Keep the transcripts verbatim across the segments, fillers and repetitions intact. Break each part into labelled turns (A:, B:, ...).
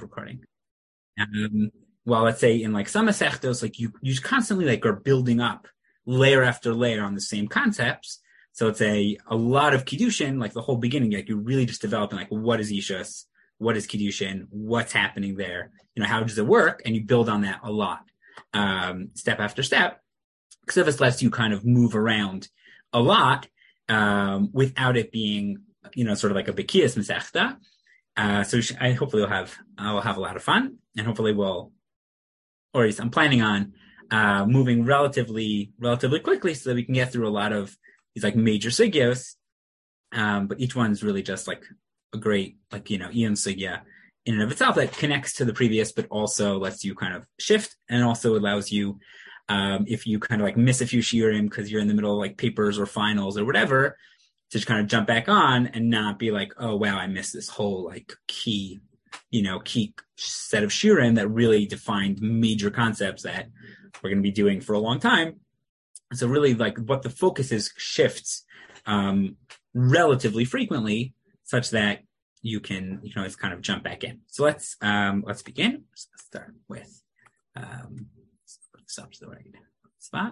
A: recording. Um, well, let's say in like some masechtos, like you, you constantly like are building up layer after layer on the same concepts. So it's a, a lot of Kiddushin, like the whole beginning, like you're really just developing like, what is Ishus? What is Kiddushin? What's happening there? You know, how does it work? And you build on that a lot, um, step after step. Ksivas lets you kind of move around a lot, um, without it being, you know, sort of like a Bekias Masechta. Uh, so I hopefully will have, I'll have a lot of fun, and hopefully we'll, or at least I'm planning on, uh, moving relatively, relatively quickly so that we can get through a lot of these like major sigyos. Um, but each one's really just like a great, like, you know, Ian sigya in and of itself that connects to the previous, but also lets you kind of shift, and also allows you, um, if you kind of like miss a few shiurim because you're in the middle of like papers or finals or whatever, to just kind of jump back on and not be like, oh wow, I missed this whole like key, you know, key set of shiurim that really defined major concepts that we're going to be doing for a long time. So really, like, what the focus is shifts um, relatively frequently, such that you can you can always kind of jump back in. So let's um, let's begin. So let's start with um, let's put this up to the right spot.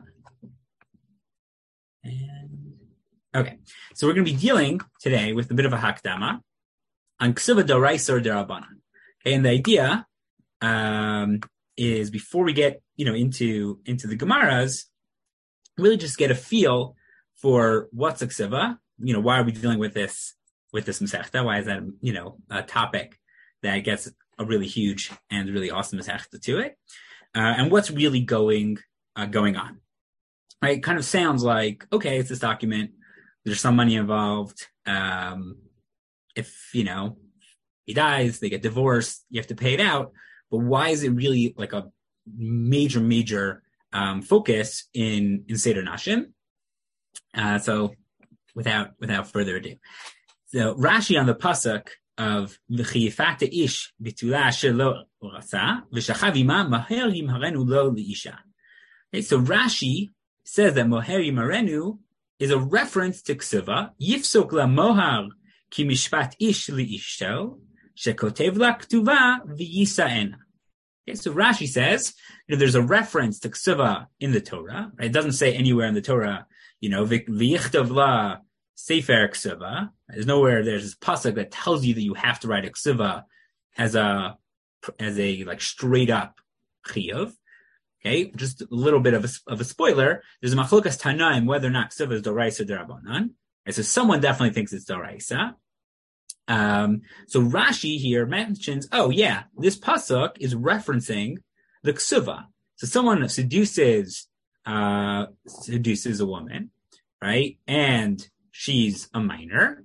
A: And okay, so we're going to be dealing today with a bit of a hakdama on Ksiva D'Oraisa or D'Rabbanan. Okay, and the idea um, is before we get you know into into the Gemaras, really just get a feel for what's a Ksiva. You know, why are we dealing with this with this Masechta? Why is that you know a topic that gets a really huge and really awesome Masechta to it? Uh, and what's really going uh, going on? Right, it kind of sounds like, okay, it's this document. There's some money involved. Um, if, you know, he dies, they get divorced, you have to pay it out. But why is it really like a major, major um, focus in, in Seder Nashim? Uh, so without without further ado. So Rashi on the pasuk of V'chiyifata ish b'tula asher lo rasa v'shachav ima maher yimharenu lo li'isha. Okay, so Rashi says that moher yimarenu is a reference to Ksiva, Yifsok la mohar ki mishpat ish li ishto, shekotev la ktuva v'yisaena. Okay, so Rashi says, you know, there's a reference to Ksiva in the Torah. Right? It doesn't say anywhere in the Torah, you know, v'yichtav la sefer Ksiva. There's nowhere there's this pasuk that tells you that you have to write a Ksiva as a as a like straight up chiyuv. Okay, just a little bit of a, of a spoiler. There's a machlokas tanaim whether or not Ksiva is D'Oraisa or D'Rabbanan. Right, so someone definitely thinks it's D'Oraisa. Um, so Rashi here mentions, oh yeah, this pasuk is referencing the Ksiva. So someone seduces uh, seduces a woman, right, and she's a minor.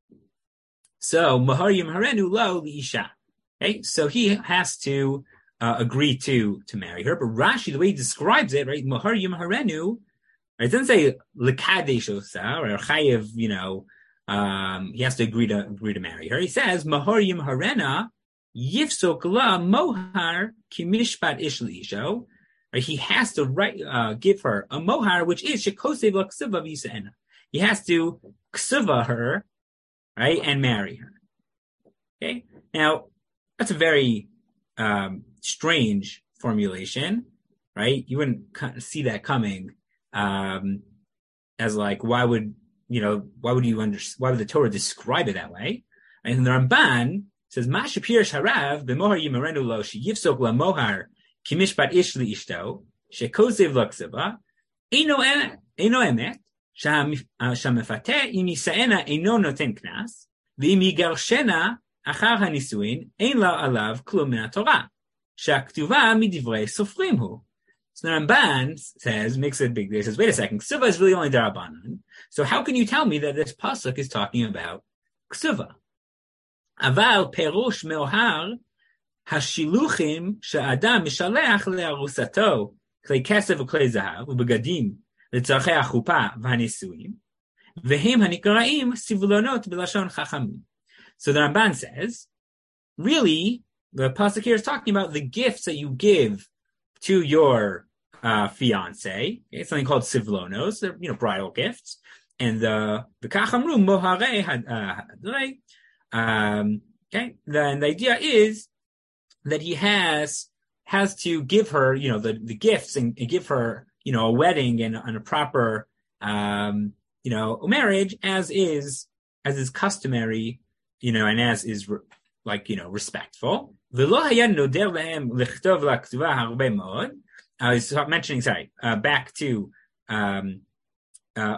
A: So mahar yimharenu lo liisha. Okay, so he has to Uh, agree to to marry her, but Rashi, the way he describes it, right, Mahar Yimharenu, right, it doesn't say Lekadesh Osa or Chayev, you know, um, he has to agree to agree to marry her. He says Mahar Yimharena Yifsok la Mohar Kimishpat Ishlisho. Right, he has to write, uh, give her a mohar, which is Shekosev la Ksiva V'Yisaena. He has to ksiva her, right, and marry her. Okay, now that's a very um, strange formulation, right? You wouldn't see that coming um, as like, why would, you know, why would you under, why would the Torah describe it that way? And the Ramban says, Ma shapir sharav b'mohar yimarenu lo sheyivsok la mohar kimishpat ish li ishto shekosev la ksiva eino emet shamefate im yisaena eino noten knas v'im yigarshena achar hanisuin ein la alav klum min haTorah. Shaktuva midivrei sofrim hu. So the Ramban says, makes it big. He says, wait a second, Ksiva is really only D'Rabbanan. So how can you tell me that this pasuk is talking about Ksiva? Aval perush meohar hashiluchim she'adam mishaleach le'arusato klei kesef u'klei zahav u'begadim le'tzarchei achupa v'hanisuim v'hem hanikraim sivlonot b'lashon chachamim. So the Ramban says, really, the pasuk here is talking about the gifts that you give to your uh, fiance. Okay, it's something called sivlonos, they're, you know, bridal gifts. And the the kachamru mohare had, uh, um, okay. Then the idea is that he has has to give her, you know, the, the gifts and, and give her, you know, a wedding and, and a proper, um, you know, marriage as is, as is customary, you know, and as is re- like, you know, respectful. I was mentioning, sorry, uh, back to, um, uh,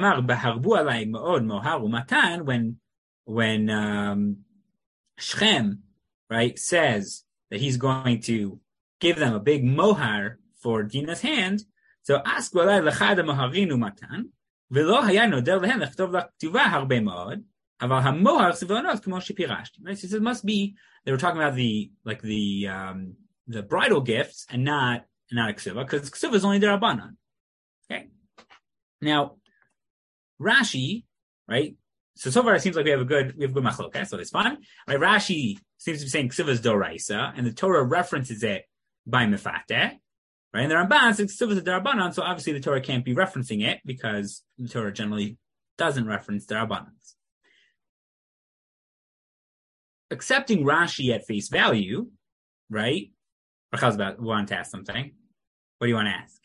A: when, when, um, Shechem, right, says that he's going to give them a big mohar for Dina's hand. So ask Walai lechad moharinu matan, v'lo haya noder lehen lechtov laktuva harbe mod, aval hamohar sivonot k'mo shepirashti. Right, so it must be they were talking about the like the um, the bridal gifts and not not a ksuva, because ksuva is only derabanan. Okay, now Rashi, right? So so far it seems like we have a good we have a good machlok, okay? So it's fine. Right? Rashi seems to be saying ksuva is doraisa, and the Torah references it by mefateh, right? And the Ramban says ksuva is derabanan, so obviously the Torah can't be referencing it because the Torah generally doesn't reference derabanans. Accepting Rashi at face value, right? Rachel's about want to ask something. What do you want to ask?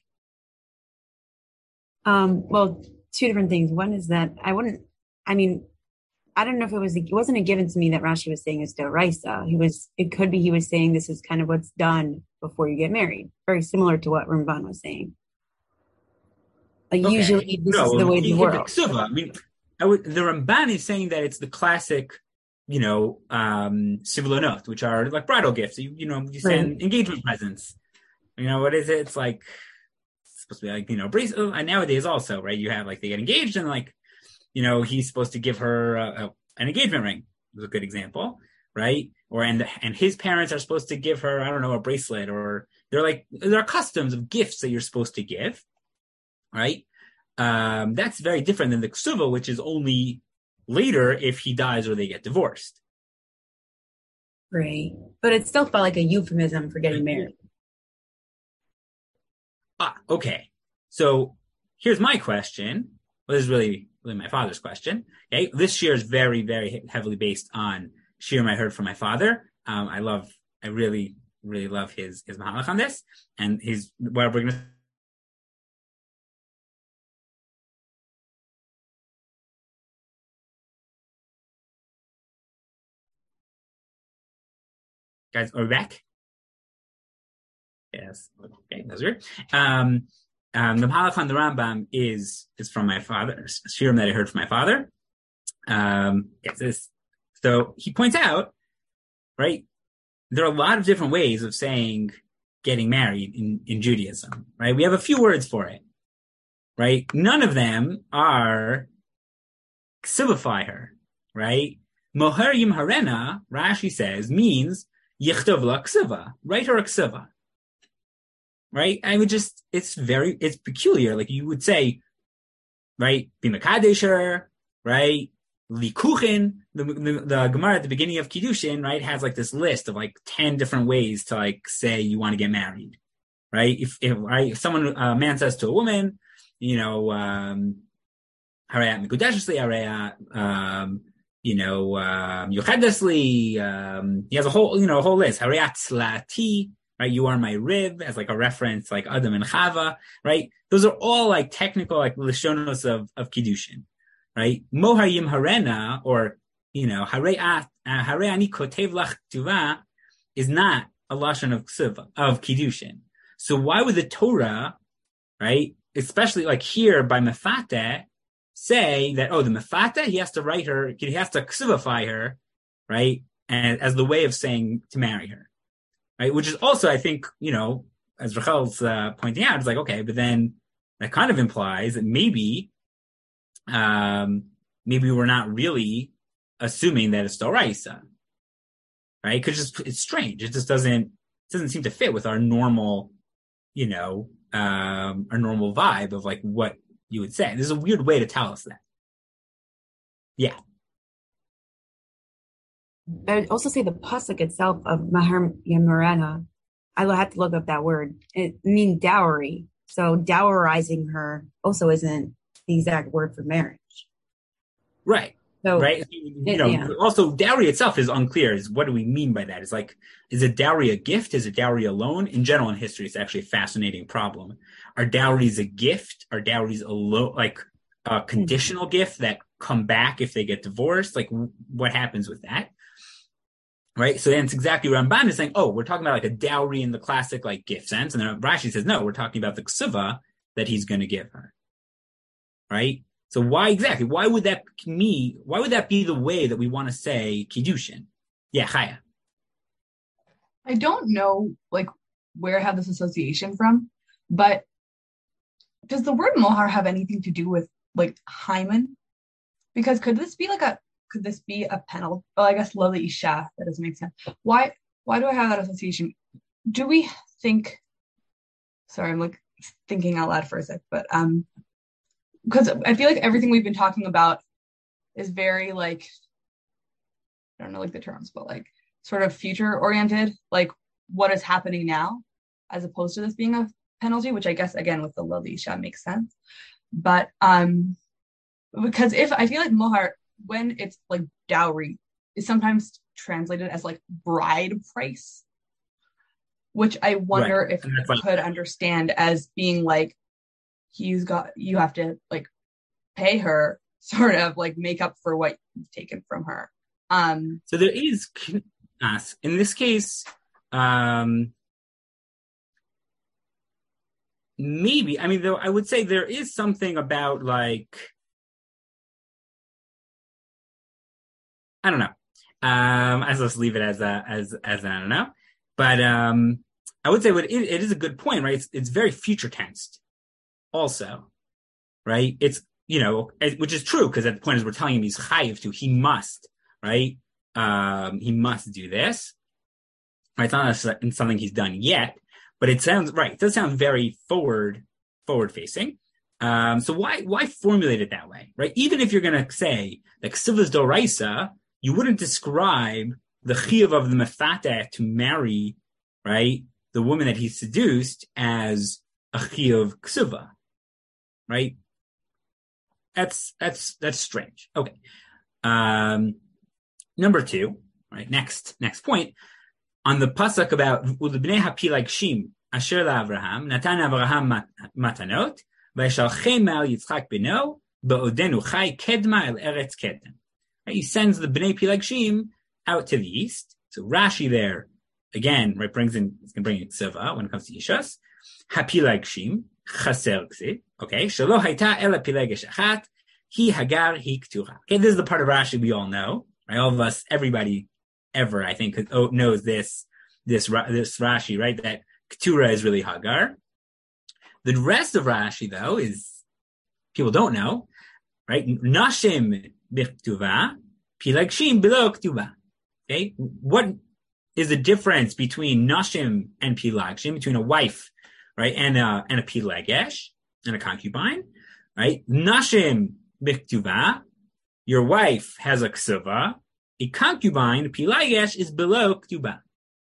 B: Um, well, two different things. One is that I wouldn't. I mean, I don't know if it was. It wasn't a given to me that Rashi was saying is doraisa. He was. It could be he was saying this is kind of what's done before you get married. Very similar to what Ramban was saying. Like okay. Usually, this no, is the way the world.
A: I mean, I would, the Ramban is saying that it's the classic, you know, um, sivlonot, which are like bridal gifts. You, you know, you send right. engagement presents. You know, what is it? It's like it's supposed to be like, you know, bracelet. And nowadays also, right? You have like they get engaged and like, you know, he's supposed to give her a, a, an engagement ring. Is a good example, right? Or and and his parents are supposed to give her, I don't know, a bracelet, or they're like there are customs of gifts that you're supposed to give, right? Um, that's very different than the ksuva, which is only later if he dies or they get divorced.
B: Right, but it still felt like a euphemism for getting married.
A: Ah, okay. So here's my question. Well, this is really. Really my father's question. Okay, this shir is very, very heavily based on shirim I heard from my father. Um, I love, I really, really love his his mahalach on this, and his what we're going to. Guys, are we back? Yes. Okay, that's weird. Um, Um, the Mahalach on the Rambam is is from my father, shirim that I heard from my father. Um, yes, this. So he points out, right? There are a lot of different ways of saying getting married in, in Judaism, right? We have a few words for it, right? None of them are ksivify her, right? Moher yim harena, Rashi says, means yichtov la ksiva, write her a ksiva. Right? I would just, it's very, it's peculiar. Like you would say, right? B'makadesher, right? Likuchin, the, the, the Gemara at the beginning of Kiddushin, right? Has like this list of like ten different ways to like say you want to get married. Right? If, if, right, if someone, a man says to a woman, you know, um, Harayat Mikudeshli, Harayat, um, you know, um, Yochedesli, um, he has a whole, you know, a whole list. Harayat Slati, right? You are my rib as like a reference, like Adam and Chava, right? Those are all like technical, like lishonos of, of Kiddushin, right? Mohayim harena, or, you know, Hare'at, Hare'ani kotev lach tuva is not a lashon of ksuva, of Kiddushin. So why would the Torah, right? Especially like here by Mefateh, say that, oh, the Mefateh, he has to write her, he has to ksuvify her, right? And as the way of saying to marry her. Right, which is also, I think, you know, as Rachel's uh, pointing out, it's like, okay, but then that kind of implies that maybe, um, maybe we're not really assuming that it's Doraisa, right? Because it's, it's strange. It just doesn't, it doesn't seem to fit with our normal, you know, um, our normal vibe of like what you would say. There's a weird way to tell us that. Yeah.
B: I would also say the pasuk itself of Mahar Yamarana, I had to look up that word. It means dowry. So dowerizing her also isn't the exact word for marriage.
A: Right.
B: So,
A: right? You
B: it,
A: know,
B: yeah.
A: also dowry itself is unclear. Is what do we mean by that? Is like, is a dowry a gift? Is a dowry a loan? In general, in history, it's actually a fascinating problem. Are dowries a gift? Are dowries a lo- like a conditional mm-hmm. gift that come back if they get divorced? Like, w- what happens with that? Right? So then it's exactly what Ramban is saying. Oh, we're talking about like a dowry in the classic like gift sense, and then Rashi says no, we're talking about the ksuva that he's going to give her. Right? So why exactly? Why would that me? Why would that be the way that we want to say kiddushin? Yeah, Chaya.
C: I don't know, like where I have this association from, but does the word mohar have anything to do with like hymen? Because could this be like a could this be a penalty? Well, I guess lo isha, that doesn't make sense. Why? Why do I have that association? Do we think? Sorry, I'm like thinking out loud for a sec, but um. Because I feel like everything we've been talking about is very like, I don't know like the terms, but like sort of future oriented, like what is happening now, as opposed to this being a penalty, which I guess again with the lo isha makes sense. But um, because if I feel like mohar, when it's like dowry, is sometimes translated as like bride price, which I wonder right. if I could understand as being like, he's got, you have to like pay her, sort of like make up for what you've taken from her. Um,
A: so there is, in this case, um, maybe, I mean, though I would say there is something about like, I don't know. Um, I let's leave it as a, as, as I don't know. But, um, I would say what it, it is a good point, right? It's, it's very future tensed. Also, right? It's, you know, which is true because at the point is we're telling him he's chayiv to, he must, right? Um, he must do this. Right? It's not something he's done yet, but it sounds right. It does sound very forward, forward facing. Um, so why, why formulate it that way, right? Even if you're going to say that ksuvas doraisa, you wouldn't describe the chiyuv of the mefateh to marry, right, the woman that he seduced as a chiyuv ksuva. Right? That's, that's, that's strange. Okay. Um, number two, right? Next, next point on the pasuk about Ulibnei hapilag shim asher la'Avraham natan Avraham matanot v'yishalchem al Yitzchak beno ba'odenu chai kedma el eretz kedem. He sends the Bnei Pilagshim out to the east. So Rashi there again, right, brings in, it's going to bring in Ksiva when it comes to Yishas. Hapilagshim. Chaser ksid. Okay. Shelo hayta ela pilegesh achat. Hi hagar hi ktura. Okay. This is the part of Rashi we all know. Right? All of us, everybody ever, I think, knows this, this, this Rashi, right? That ktura is really Hagar. The rest of Rashi, though, is people don't know, right? Nashim b'ktuva, pilagshim below ktuva. Okay. What is the difference between nashim and pilagshim, between a wife, right, and a, and a pilegesh, and a concubine, right? Nashim b'ktuva, your wife has a ksuva, a concubine, pilegesh, is below ktuva.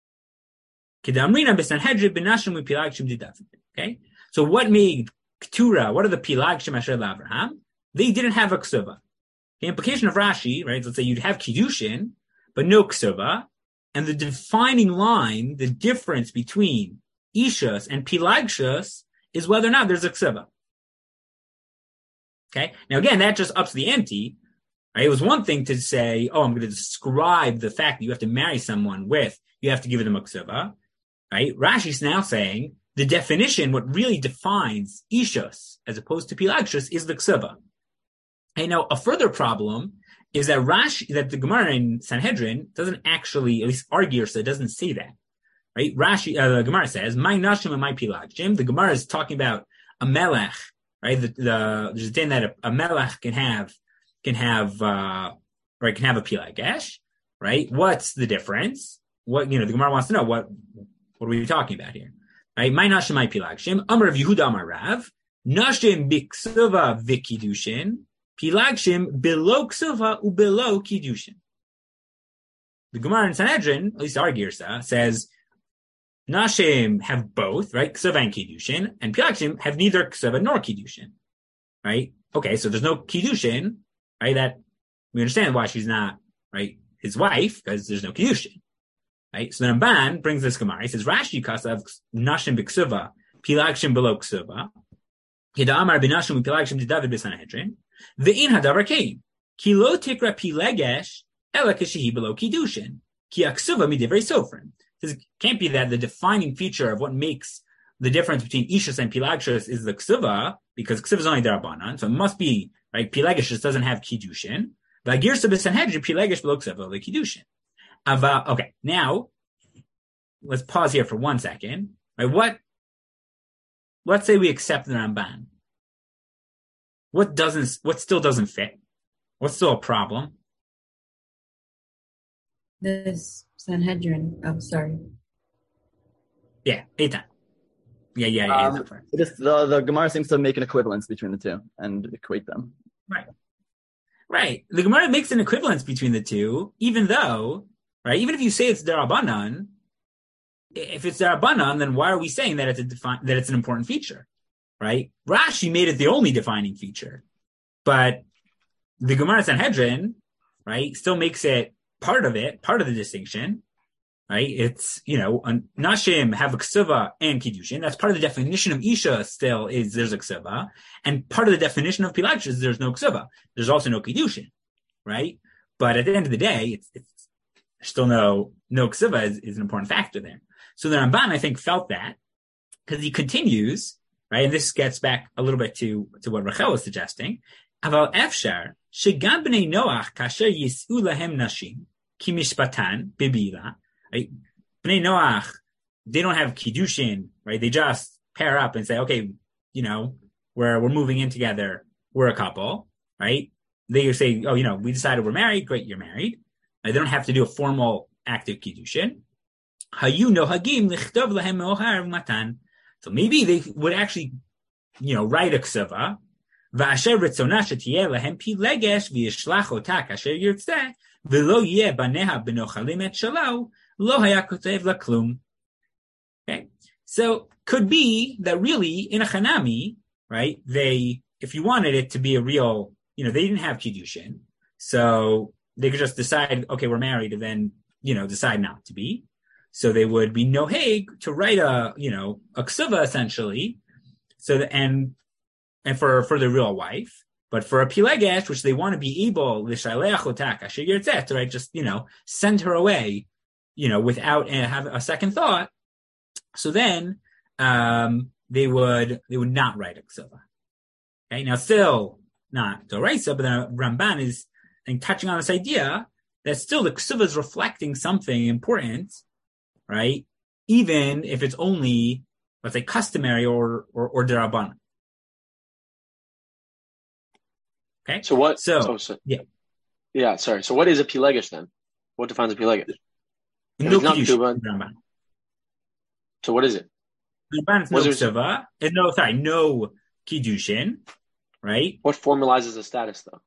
A: Kedamrina b'sanhedrin b'nashim u'pilagshim didavim. Okay? So what made ktura, what are the pilagshim asher l'Avraham? They didn't have a ksuva. The implication of Rashi, right, let's say you'd have kiddushin, but no ksuva, and the defining line, the difference between Ishas and Pilagshas is whether or not there's a ksuva. Okay? Now again, that just ups the ante. Right? It was one thing to say, oh, I'm going to describe the fact that you have to marry someone with, you have to give them a ksuva. Right? Rashi's now saying the definition, what really defines Ishas as opposed to Pilagshas is the ksuva. And now a further problem is that Rashi, that the Gemara in Sanhedrin doesn't actually, at least argue, so it doesn't say that. Right? Rashi, uh, the Gemara says, "My nashim and my pilagshim." The Gemara is talking about a melech, right? The, the there's a din that a, a melech can have, can have, uh, right, can have a pilagesh, right? What's the difference? What, you know, the Gemara wants to know what, what are we talking about here? Right? My nashim, my pilagshim. Amar of Yehuda Amar Rav, nashim biksuva vikidushin, pilagshim below ksuva u below kiddushin. The Gemara in Sanhedrin, at least our Girsa, says Nashim have both, right? Ksuva and Kiddushin, and Pilagshim have neither Ksuva nor Kiddushin, right? Okay, so there's no Kiddushin, right? That we understand why she's not, right, his wife, because there's no Kiddushin. Right? So the Ramban brings this Gemara. He says, Rashi kasav nashim b'ksuva, pilagshim below ksuva. Hidamar b'nashim pilagshim d'David b'Sanhedrin. Ve'in hadavar kein. Ki lo tikra pilegesh ela kashehi below kiddushin. Ki aksuva midivrei sofrim. It can't be that the defining feature of what makes the difference between Ishus and Pilagshus is the ksuva, because ksuva is only darabanan, so it must be, right, Pilagshus doesn't have kiddushin. V'agirsa b'Sanhedrin pilegesh below ksuva le kiddushin. About, okay, now let's pause here for one second. Right, what? Let's say we accept the Ramban. What doesn't? What still doesn't fit? What's still a problem?
B: This Sanhedrin. Oh, sorry.
A: Yeah, Eitan. Yeah, yeah, yeah.
D: Um, just the the Gemara seems to make an equivalence between the two and equate them.
A: Right, right. The Gemara makes an equivalence between the two, even though. Right, even if you say it's derabanan, if it's derabanan, then why are we saying that it's a defi- that it's an important feature? Right? Rashi made it the only defining feature, but the Gemara Sanhedrin, right, still makes it part of it, part of the distinction. Right? It's, you know, nashim have a ksuva and kiddushin. That's part of the definition of isha. Still, is there's a ksuva, and part of the definition of pilagshus is there's no ksuva. There's also no kiddushin. Right? But at the end of the day, it's it's still no, no ksuva is, is an important factor there. So the Ramban, I think, felt that, because he continues, right, and this gets back a little bit to, to what Rachel was suggesting. Aval efshar, shegam b'nei Noach kasher yis'u lahem nashim, ki mishpatan, bibila, right? B'nei Noach, they don't have kiddushin, right? They just pair up and say, okay, you know, we're, we're moving in together, we're a couple, right? They say, oh, you know, we decided we're married, great, you're married. They don't have to do a formal act of kiddushin. Hayu nohagim lichtov lahem me'ohar matan. So maybe they would actually, you know, write a ksuva. Va'asher ritzona shetiyeh lahem pilegesh v'yishlach ota kasher yirtzeh v'lo yeh baneha b'nochalim et shalo lo haya kotev laklum. Okay, so could be that really in a chanami, right? They, if you wanted it to be a real, you know, they didn't have kiddushin, so they could just decide, okay, we're married, and then, you know, decide not to be. So they would be noheg to write a, you know, a ksuva essentially. So the, and and for for the real wife, but for a pilegesh, which they want to be able l'shaleach otak asher yirtzeh, to, right, just, you know, send her away, you know, without uh, have a second thought. So then um, they would they would not write a ksuva. Okay, now still not doraisa, but the Ramban is, and touching on this idea that still the ksuva is reflecting something important, right? Even if it's only, let's say, customary or or, or derabanan. Okay.
E: So what?
A: So,
E: so, so
A: yeah,
E: yeah. Sorry. So what is a pilegesh then? What defines a pilegesh?
A: no
E: not
A: kiddushin.
E: So what is it?
A: Ramban is no ksuva. No, sorry, no kiddushin, right?
E: What formalizes the status though?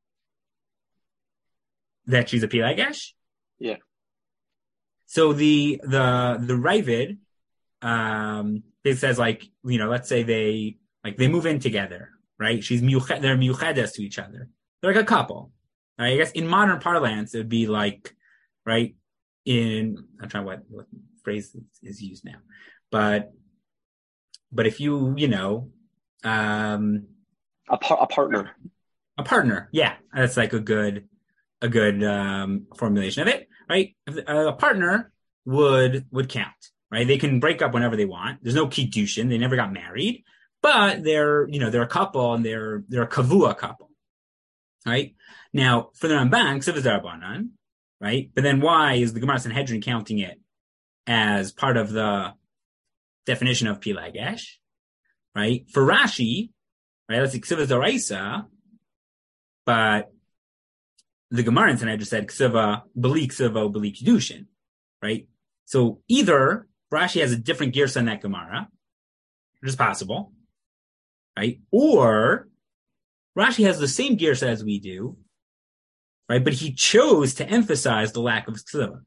A: That she's a pilegesh?
E: Yeah.
A: So the the the Ravid, um, it says, like, you know, let's say they like they move in together, right? She's miyuched, they're miyuchedes to each other. They're like a couple. Right? I guess in modern parlance it would be like, right, in I'm trying what what phrase is used now, but but if you you know, um,
E: a par- a partner,
A: a partner, yeah, that's like a good. a good um, formulation of it, right? A partner would would count, right? They can break up whenever they want. There's no kiddushin. They never got married, but they're, you know, they're a couple and they're they're a kavua couple, right? Now, for the Ramban, ksuva is darabanan, right? But then why is the Gemara Sanhedrin counting it as part of the definition of pilegesh, right? For Rashi, right, let's see, ksuva is doraisa, but the Gemara in Sanhedrin said ksuva b'li ksuva b'li kiddushin, right? So either Rashi has a different girsa in that Gemara, which is possible, right? Or Rashi has the same girsa as we do, right? But he chose to emphasize the lack of ksuva.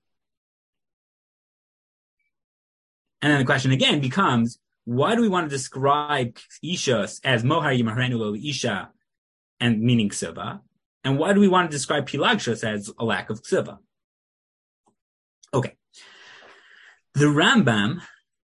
A: And then the question again becomes, why do we want to describe Isha as Mohar Yimarenu Lo Isha, and meaning ksuva? And why do we want to describe Pilagshus as a lack of ksiva? Okay. The Rambam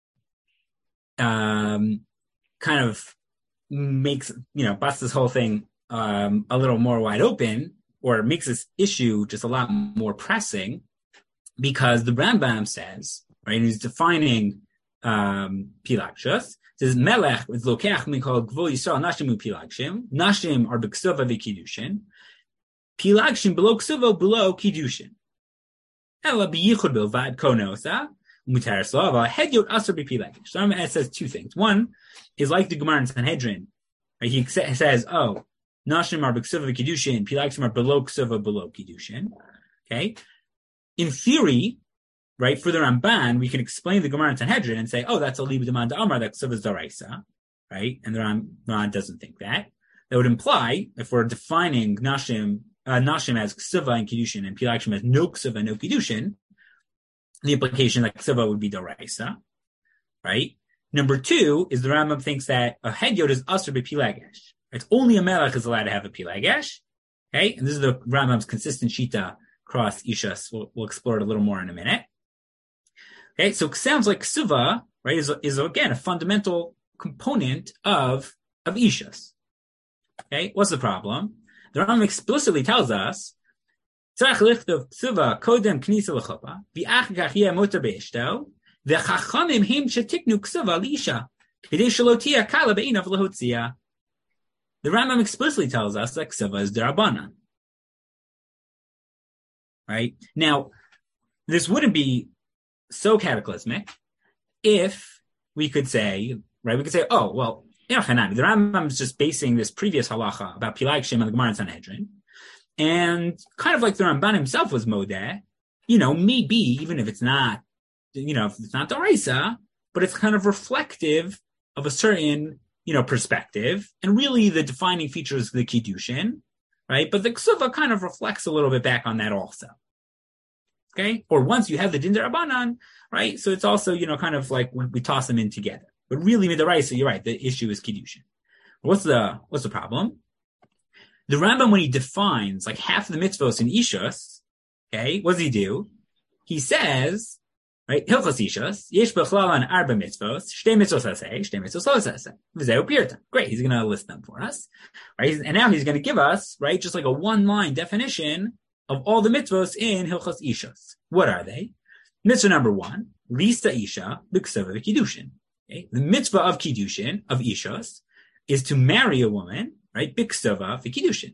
A: um, kind of makes, you know, busts this whole thing um, a little more wide open, or makes this issue just a lot more pressing, because the Rambam says, right, and he's defining um, Pilagshus, says Melech is lokech mikol gvul Yisrael nashim upilagshim. Nashim are b'ksuva v'kiddushin. Pilagshim below ksuva below kiddushin. Ela b'yichud bilvad konosa mutar slava hedyot aser b'pilagish. So it says two things. One is like the Gemara in Sanhedrin. Right? He says, oh, nashim are b'ksuva v'kiddushin. Pilagshim are below ksuva below kiddushin. Okay. In theory, right, for the Ramban, we can explain the Gemara in Sanhedrin and say, oh, that's a liba demand amar, that ksuva is daraisa, right? And the Ramban doesn't think that. That would imply, if we're defining nashim, uh, nashim as ksuva and kiddushin, and pilagshim as no ksuva, no kiddushin, the implication that ksuva would be daraisa, right? Number two is the Rambam thinks that a hedyot is asur b'pilagesh. It's only a melech is allowed to have a pilagesh, okay? And this is the Rambam's consistent shita across ishas. We'll, we'll explore it a little more in a minute. Okay, so it sounds like ksuva, right, is, is again a fundamental component of of ishas. Okay, what's the problem? The Rambam explicitly tells us, tzarich lichtav ksuva kodem knisa lechuppah v'ach kach yeh mutar be'ishto v'chachamim him shetiknu ksuva liisha k'dei shelo tia kala be'inav lehotzia. The Rambam explicitly tells us that ksuva is derabanan. Right now, this wouldn't be so cataclysmic if we could say, right, we could say, oh, well, the Rambam is just basing this previous halacha about Pilagshim and the Gemara and Sanhedrin, and kind of like the Ramban himself was modeh, you know, maybe, even if it's not, you know, if it's not Daraisa, but it's kind of reflective of a certain, you know, perspective, and really the defining feature is the Kiddushin, right, but the Ksuva kind of reflects a little bit back on that also. Okay, or once you have the din derabanan, right? So it's also, you know, kind of like when we toss them in together. But really, midaraisa, you're right. The issue is kiddushin. What's the what's the problem? The Rambam, when he defines like half of the mitzvos in ishus, okay, what does he do? He says, right, hilchos ishus yesh bechlalan arba mitzvos shtei mitzvos aseh shtei mitzvos lo aseh v'zeu pirta. Great, he's going to list them for us, right? And now he's going to give us, right, just like a one-line definition of all the mitzvos in Hilchos Ishas. What are they? Mitzvah number one, Lista Isha, B'Ksuva V'Kiddushin. Okay? The mitzvah of Kiddushin, of Ishas, is to marry a woman, right? B'Ksuva V'Kiddushin.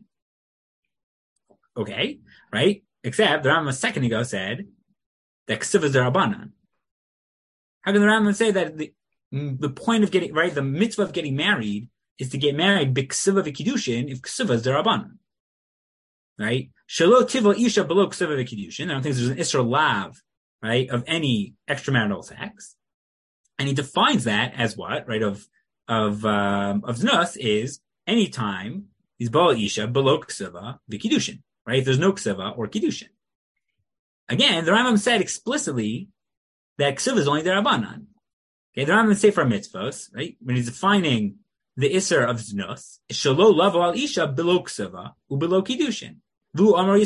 A: Okay? Right? Except the Rambam a second ago said that Ksuva is derabanan. How can the Rambam say that the, the point of getting, right, the mitzvah of getting married is to get married B'Ksuva V'Kiddushin if Ksuva is derabanan? Right? Shelo tivol isha below ksuva v'kiddushin. I don't think there's an isra lav, right, of any extramarital sex, and he defines that as what, right, of of um, of znus is any time he's bal isha below ksuva v'kiddushin, right? If there's no ksuva or kiddushin. Again, the Rambam said explicitly that ksuva is only derabanan. Okay, the Rambam say for mitzvos, right, when he's defining the iser of znus, shelo lavo al isha below ksuva u below kiddushin. Right,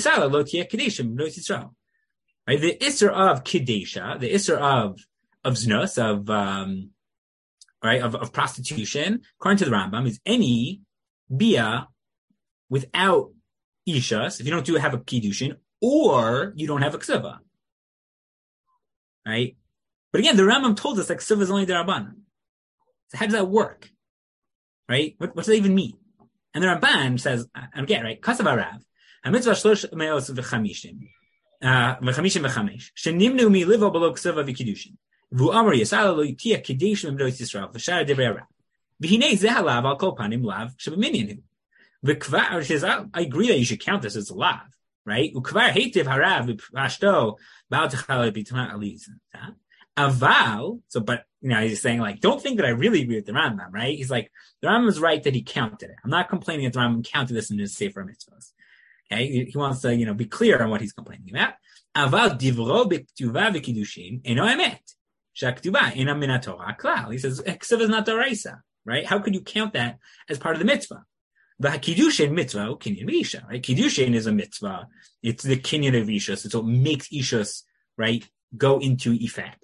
A: the isser of kiddusha, the isser of of znus, of um, right, of, of prostitution, according to the Rambam, is any bia without ishas. If you don't do have a kiddushin, or you don't have a ksuva, right? But again, the Rambam told us that ksuva is only derabanan. So how does that work, right? What, what does that even mean? And the Ramban says, and again, right, kasav arav. המצווה שלוש מאות וחמישים, וחמישים וחמש, שנמנעו מליבו בלא כסובה וקידושין, והוא אמר יסעלה לא תהיה קידוש במדות ישראל, ושאר דברי הרב. והנה זה הלאו על כל פנים לאו שבמניין הוא. וכבר, I agree that you should count this as a lav, right? וכבר היטב הרב בפשטו, בעל תחלה בתמונה עליזה. Aval, so, but, you know, he's saying like, don't think that I really agree with the Rambam, right? He's like, the Rambam is right that he counted it. I'm not complaining that the Rambam counted this in his Sefer Mitzvahs. Okay, he wants to, you know, be clear on what he's complaining about. Aval divro b'ktuva v'kiddushin eno emet. Shaktuva ena min haTorah klal. He says, ksuva is not daraisa, right? How could you count that as part of the mitzvah? The Kiddushin mitzvah, kinyan isha, right? Kiddushin is a mitzvah. It's the kinyan of isha, so it makes ishas, right, go into effect.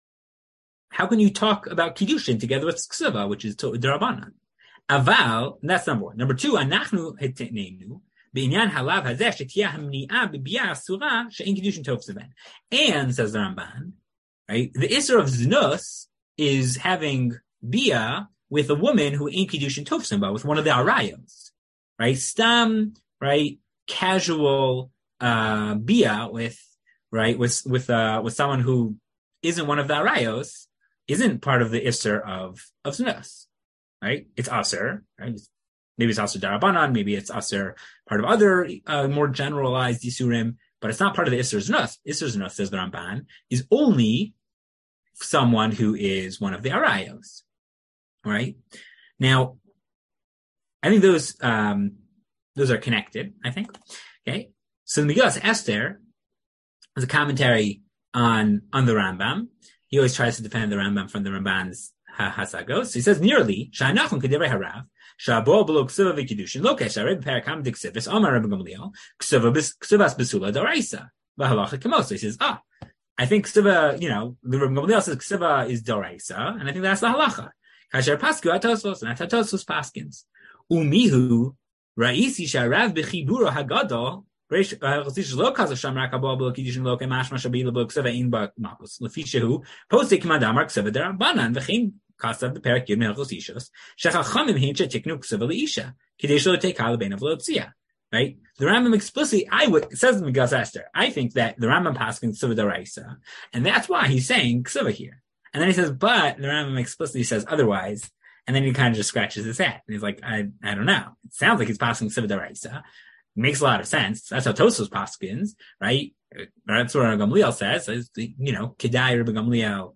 A: How can you talk about Kiddushin together with Ksiva, which is Darabanan? Aval, and that's number one. Number two, Anachnu hetnenu, b'inyan halav hazeh shetiyah hamni'ah b'biyah asura she'in Kiddushin tov seven. And, says the Ramban, right, the Isser of Znus is having biyah with a woman who ain't Kiddushin tov simba, with one of the arayos, right? Stam, right, casual uh biyah with, right, with, with, uh, with someone who isn't one of the arayos, isn't part of the Isser of, of Znus, right? It's Aser, right? Maybe it's Aser Darabanan, maybe it's Aser, part of other, uh, more generalized Yisurim, but it's not part of the Isser Znus. Isser Znus, says the Ramban, is only someone who is one of the arayos, right? Now, I think those, um, those are connected, I think. Okay. So the Megillas Esther is a commentary on, on the Rambam. He always tries to defend the Rambam from the Ramban's Hasagos. So he says, nearly, Sha'anachon Kedevei Harav, Sha'abo B'lo Ksiva V'Kiddushin, Lo Kesha Rebbe Perakam D'Ksivis, Omar Rebbe Gamliel, Ksivas Besula D'Oraisa, V'Halacha Kemos. So he says, ah, I think Ksiva, you know, the Rebbe Gamliel says Ksiva is D'Oraisa, and I think that's the Halacha. Kasher Pasku Atosos, and Atosos Paskins. Umihu, Ra'isi Sha'arav B'Chiburo Hagadol, Reish lo kaza shamrak abol kiddushin lo kemash mashabi lo kseva in ba mapus lefishehu postek madamar kseva derabanan v'chein kasav the perak yud melchos ishos shechachamim hin shetiknu kseva leisha kidesh lo take hal beinav lo tzia. Right? The Rambam explicitly, I would, it says in Megillas Esther, I think that the Rambam paskins kseva deraisa, and that's why he's saying kseva here. And then he says, but the Rambam explicitly says otherwise, and then he kind of just scratches his head and he's like, I I don't know. It sounds like he's passing kseva deraisa. Makes a lot of sense. That's how Tosfos paskins, right? That's what Rabbi Gamliel says. Is, you know, Kedai Rabbi Gamliel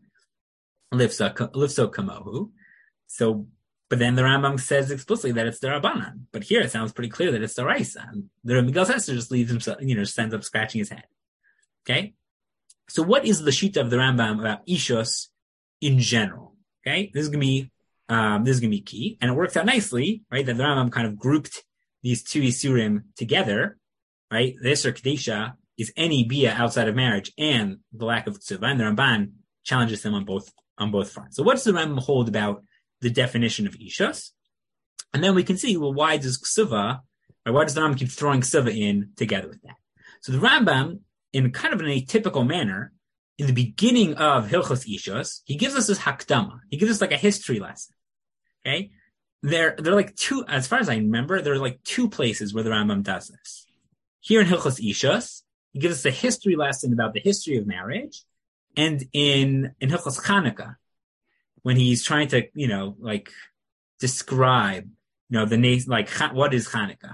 A: lifso kamohu. So, but then the Rambam says explicitly that it's the Rabbanan. But here it sounds pretty clear that it's the Raisa. The Megillas Esther just leaves himself, you know, just ends up scratching his head. Okay. So, what is the shita of the Rambam about ishos in general? Okay, this is gonna be um, this is gonna be key, and it works out nicely, right? That the Rambam kind of grouped these two Isurim together, right? The Isser Kedisha is any bia outside of marriage and the lack of Ksiva, and the Ramban challenges them on both on both fronts. So what does the Rambam hold about the definition of Ishas? And then we can see, well, why does Ksiva, or why does the Rambam keep throwing Ksiva in together with that? So the Rambam, in kind of an atypical manner, in the beginning of Hilchos Ishas, he gives us this Hakdama. He gives us like a history lesson, okay? There, there are like two, as far as I remember, there are like two places where the Rambam does this. Here in Hilchos Ishas, he gives us a history lesson about the history of marriage, and in, in Hilchos Chanukah, when he's trying to, you know, like, describe, you know, the name, like, what is Chanukah?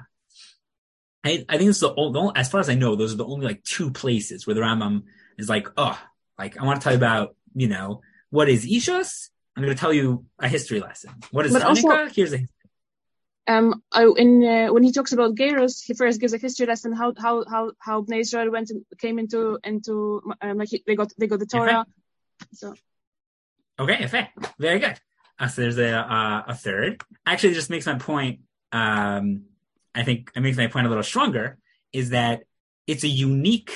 A: I, I think it's the only, as far as I know, those are the only like two places where the Rambam is like, oh, like, I want to tell you about, you know, what is Ishas? I'm going to tell you a history lesson. What is
F: but
A: Chanukah?
F: Also,
A: Here's a history.
F: Um, I, in uh, when he talks about Gerus, he first gives a history lesson how how how how Bnei Israel went and came into into um, like they got they got the Torah. So
A: okay, fair, very good. Uh, so there's a uh, a third. Actually, it just makes my point. Um, I think it makes my point a little stronger. Is that it's a unique.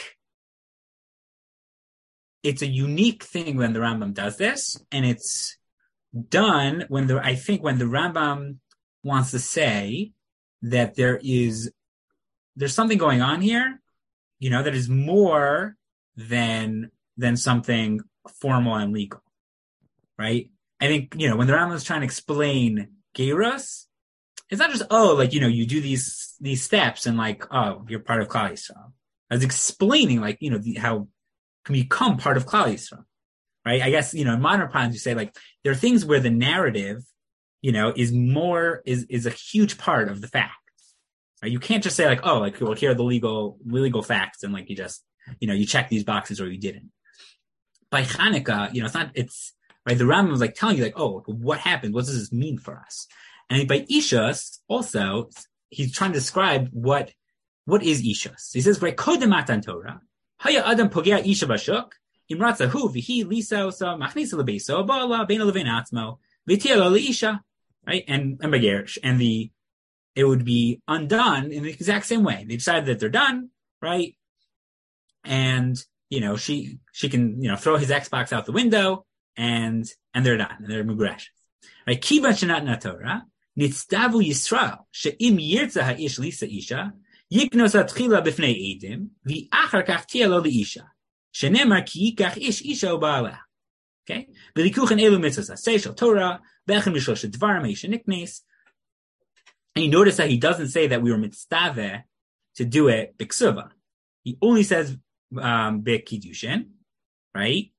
A: It's a unique thing when the Rambam does this, and it's done when the I think when the Rambam wants to say that there is there's something going on here, you know, that is more than than something formal and legal, right? I think, you know, when the Rambam is trying to explain Gerus, it's not just, oh, like, you know, you do these these steps and like, oh, you're part of Klal Yisrael. I was explaining, like, you know, the, how can become part of Klal Yisrael, right? I guess, you know, in modern times, you say, like, there are things where the narrative, you know, is more, is, is a huge part of the facts. Right? You can't just say, like, oh, like, well, here are the legal, legal facts, and, like, you just, you know, you check these boxes or you didn't. By Chanukah, you know, it's not, it's, right, the Rambam was, like, telling you, like, oh, what happened? What does this mean for us? And by Ishas, also, he's trying to describe what, what is Ishas. He says, right, Kodem Matan Torah, Haya Adam Pogea Isha Bashuk, Imratza Hu, Vihi, Lisa, Osa, Machnisa Lebeso, Bala, Bena Levin Atzmo, Vitia Isha, right? And, and Bagerish. And the, it would be undone in the exact same way. They decided that they're done, right? And, you know, she she can, you know, throw his Xbox out the window and and they're done. And they're mugrash. Right? Kiva shenat na Torah, nitzdavu Yisrael, she'im yirtza ha'ish lisa isha, yiknos atchila b'fnei edim, v'achar kach tia lo li'isha, shenemar ki yikach ish isha u'ba'aleh. Okay? V'likuchen elu mitzvahs aseh shel Torah, v'echem mishlosh dvarim ha'isha niknes. And you notice that he doesn't say that we were mitzvah to do it b'ksuva. He only says um, b'kiddushin, right?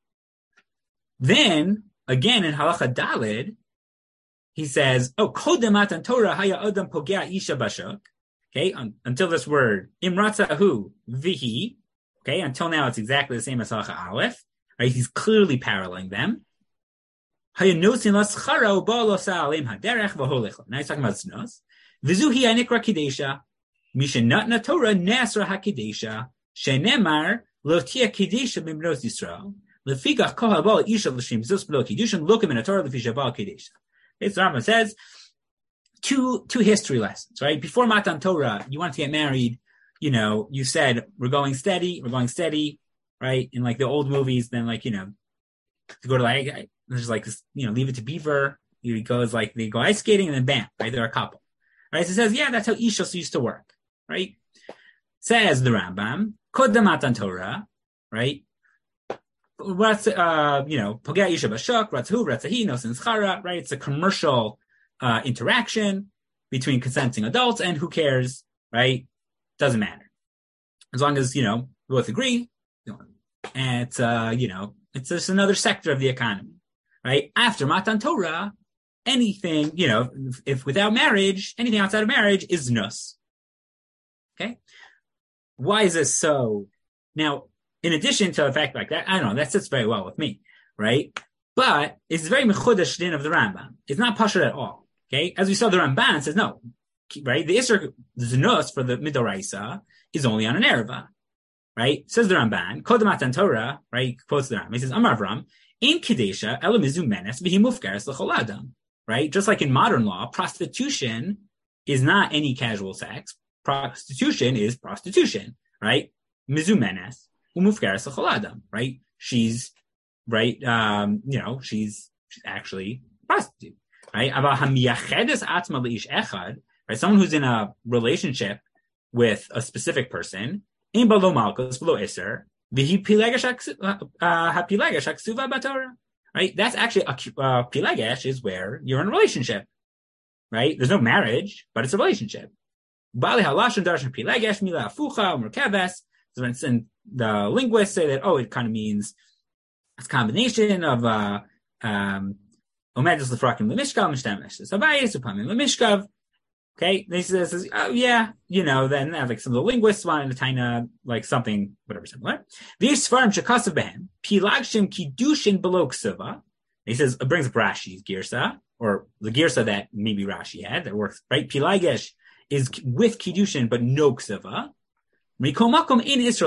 A: Then, again, in Halacha Daled, he says, oh, kodem matan Torah haya adam pogea isha bashuk. Okay, un- until this word, imratzahu vihi. Okay, until now it's exactly the same as Halacha Aleph. Right, he's clearly paralleling them. Haya nosin laschara u'ba losa aleim haderech v'holech. Now he's talking about znos. V'zuhi anikra kidesha. Mishenatna Torah nasra hakidesha. Shenemar lo tia kidesha b'mnos Yisrael. Lefikach kol habal isha l'shim zus b'lo kiddushin lokim in a Torah lefi shabal kidesha. Okay, so Rambam says two two history lessons, right? Before Matan Torah, you want to get married, you know, you said we're going steady, we're going steady, right? In like the old movies, then like, you know, to go to like there's like this, you know, Leave It to Beaver. He goes like they go ice skating and then bam, right? They're a couple. Right? So it says, yeah, that's how Ishos used to work, right? Says the Rambam, Kodem Matan Torah, right? What's uh you know pogea isha bashuk ratzhu ratzahi nosin schara, right? It's a commercial uh interaction between consenting adults, and who cares, right? Doesn't matter as long as you know we both agree. And it's uh you know it's just another sector of the economy, right? After Matan Torah, anything you know if, if without marriage, anything outside of marriage is nus. Okay, why is this so? Now, in addition to the fact like that, I don't know, that sits very well with me, right? But it's very mechudash din of the Rambam. It's not pashut at all, okay? As we saw, the Ramban says, no, right? The Isser Znus for the Midoraisa is only on an Ereva, right? Says the Ramban, Kodem Matan Torah, right? He quotes the Rambam. He says, Amar Avram, Ein Kedesha Ela Mizu Menes V'hi Mufgares L'chol Adam, right? Just like in modern law, prostitution is not any casual sex. Prostitution is prostitution, right? Mizu Menes. Right? She's right, um, you know, she's she's actually a prostitute. Right? Right? Someone who's in a relationship with a specific person, right? That's actually a uh, pilegesh is where you're in a relationship. Right? There's no marriage, but it's a relationship. So and the linguists say that, oh, it kind of means it's a combination of uh um Omedus Lefrakim Lemishkav Mishtemesh. So Abayis Upamim Lemishkav. Okay, they says, oh yeah, you know, then uh, like some of the linguists wanted to kinda like something, whatever similar. These Svarim Shekasav Behem, Pilagshim Kiddushin below Ksiva. He says it brings up Rashi's Girsa, or the Girsa that maybe Rashi had that works, right? Pilagesh is with Kiddushin but no Ksiva. He says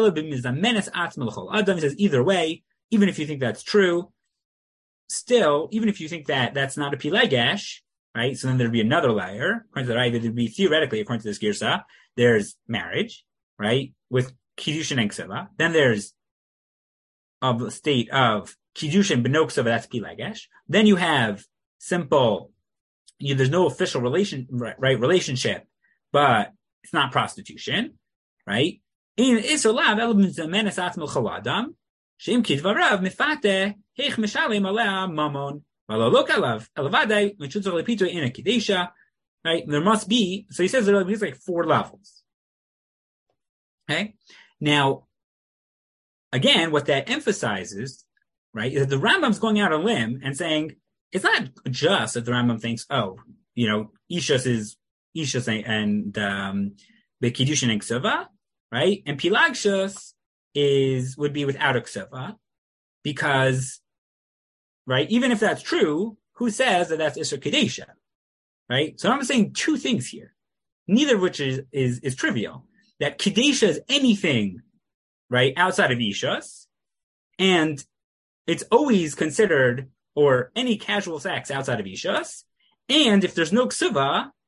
A: either way, even if you think that's true, still, even if you think that that's not a pilegesh, right? So then there'd be another layer. According to the right, there'd be theoretically, according to this girsa, there's marriage, right, with kiddushin and ksiva. Then there's of the state of kiddushin b'no ksiva, that's pilegesh. Then you have simple. You, there's no official relation, right, right? Relationship, but it's not prostitution. Right? In Israel, elements of menes atmel chaladam, sheim kidvarav mifate heich mishalim alea mamon valalok alav elavade mitzutzer lepito in a kidesha. Right? There must be. So he says there is like four levels. Okay. Now, again, what that emphasizes, right, is that the Rambam's going out on a limb and saying it's not just that the Rambam thinks, oh, you know, Ishas is Ishas and um, the Kiddushin and Ksiva, right? And Pilagshus is would be without a Ksiva, because, right, even if that's true, who says that that's Isser Kedesha, right? So I'm saying two things here, neither of which is, is, is trivial. That Kedesha is anything, right, outside of Ishas, and it's always considered, or any casual sex outside of Ishas, and if there's no Ksiva,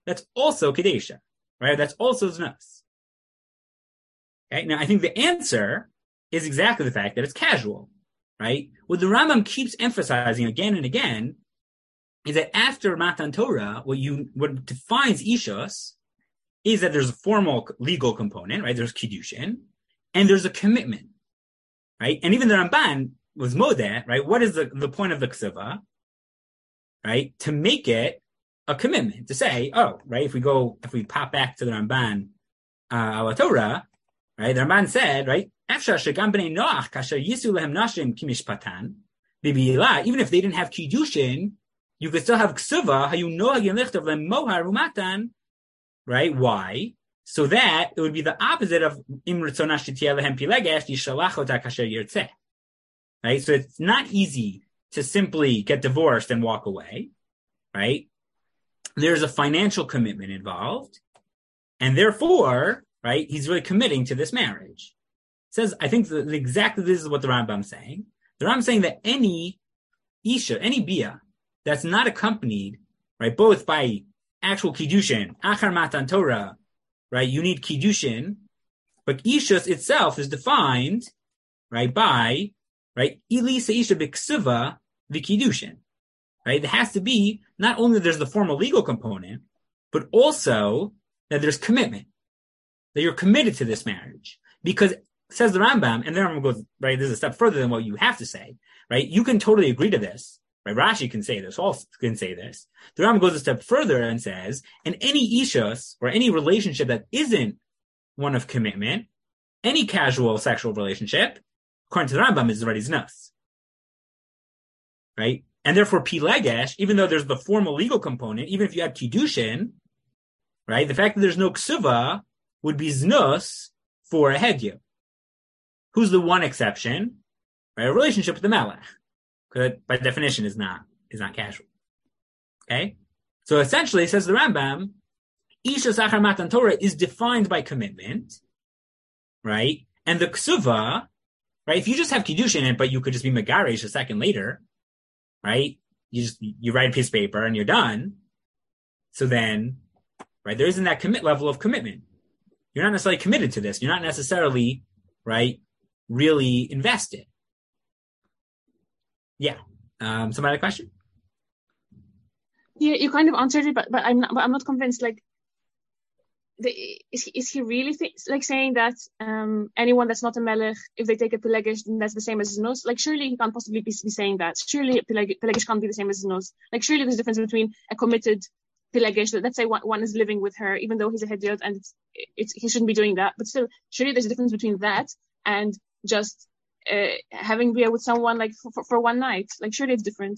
A: that's also Kedesha, right? That's also Znos. Okay, now I think the answer is exactly the fact that it's casual, right? What the Rambam keeps emphasizing again and again is that after Matan Torah, what you what defines Ishus is that there's a formal legal component, right? There's Kiddushin, and there's a commitment, right? And even the Ramban was Modeh, right? What is the, the point of the Ksiva, right? To make it a commitment, to say, oh, right, if we go, if we pop back to the Ramban, uh, al Torah, right? The Ramban said, right, even if they didn't have Kiddushin, you could still have Ksiva, right? Why? So that it would be the opposite of right? So it's not easy to simply get divorced and walk away, right? There's a financial commitment involved, and therefore, right, he's really committing to this marriage. It says, I think that exactly this is what the Rambam's saying. The Rambam's saying that any Isha, any Bia, that's not accompanied, right, both by actual Kiddushin, Achar Matan Torah, right, you need Kiddushin, but Ishus itself is defined, right, by, right, Ilisa Isha B'Ksiva V'Kiddushin, right, there has to be, not only there's the formal legal component, but also that there's commitment, that you're committed to this marriage, because says the Rambam, and the Rambam goes, right, there's a step further than what you have to say, right, you can totally agree to this, right, Rashi can say this, all can say this. The Rambam goes a step further and says, and any ishus, or any relationship that isn't one of commitment, any casual sexual relationship, according to the Rambam, is already znos. Right? And therefore, pilegesh, even though there's the formal legal component, even if you had kiddushin, right, the fact that there's no ksuva would be znos for a hedyu. Who's the one exception? Right? A relationship with the melech. Because by definition is not, is not casual. Okay? So essentially, says the Rambam, Isha Sachar Matan Torah is defined by commitment, right? And the ksuva, right? If you just have kiddush in it, but you could just be megarish a second later, right? You just, you write a piece of paper and you're done. So then, right, there isn't that commit level of commitment. You're not necessarily committed to this. You're not necessarily, right, really invested. Yeah. Um, somebody had a question?
F: Yeah, you kind of answered it, but but I'm not, but I'm not convinced. Like, the, is he, is he really th- like saying that um, anyone that's not a melech, if they take a pelegish, then that's the same as znos? Like, surely he can't possibly be, be saying that. Surely peleg- pelegish can't be the same as znos. Like, surely there's a difference between a committed pelegish. Let's say one, one is living with her, even though he's a hediot, and it's, it's he shouldn't be doing that. But still, surely there's a difference between that and just uh, having beer with someone like for, for, for one night. Like, surely it's different.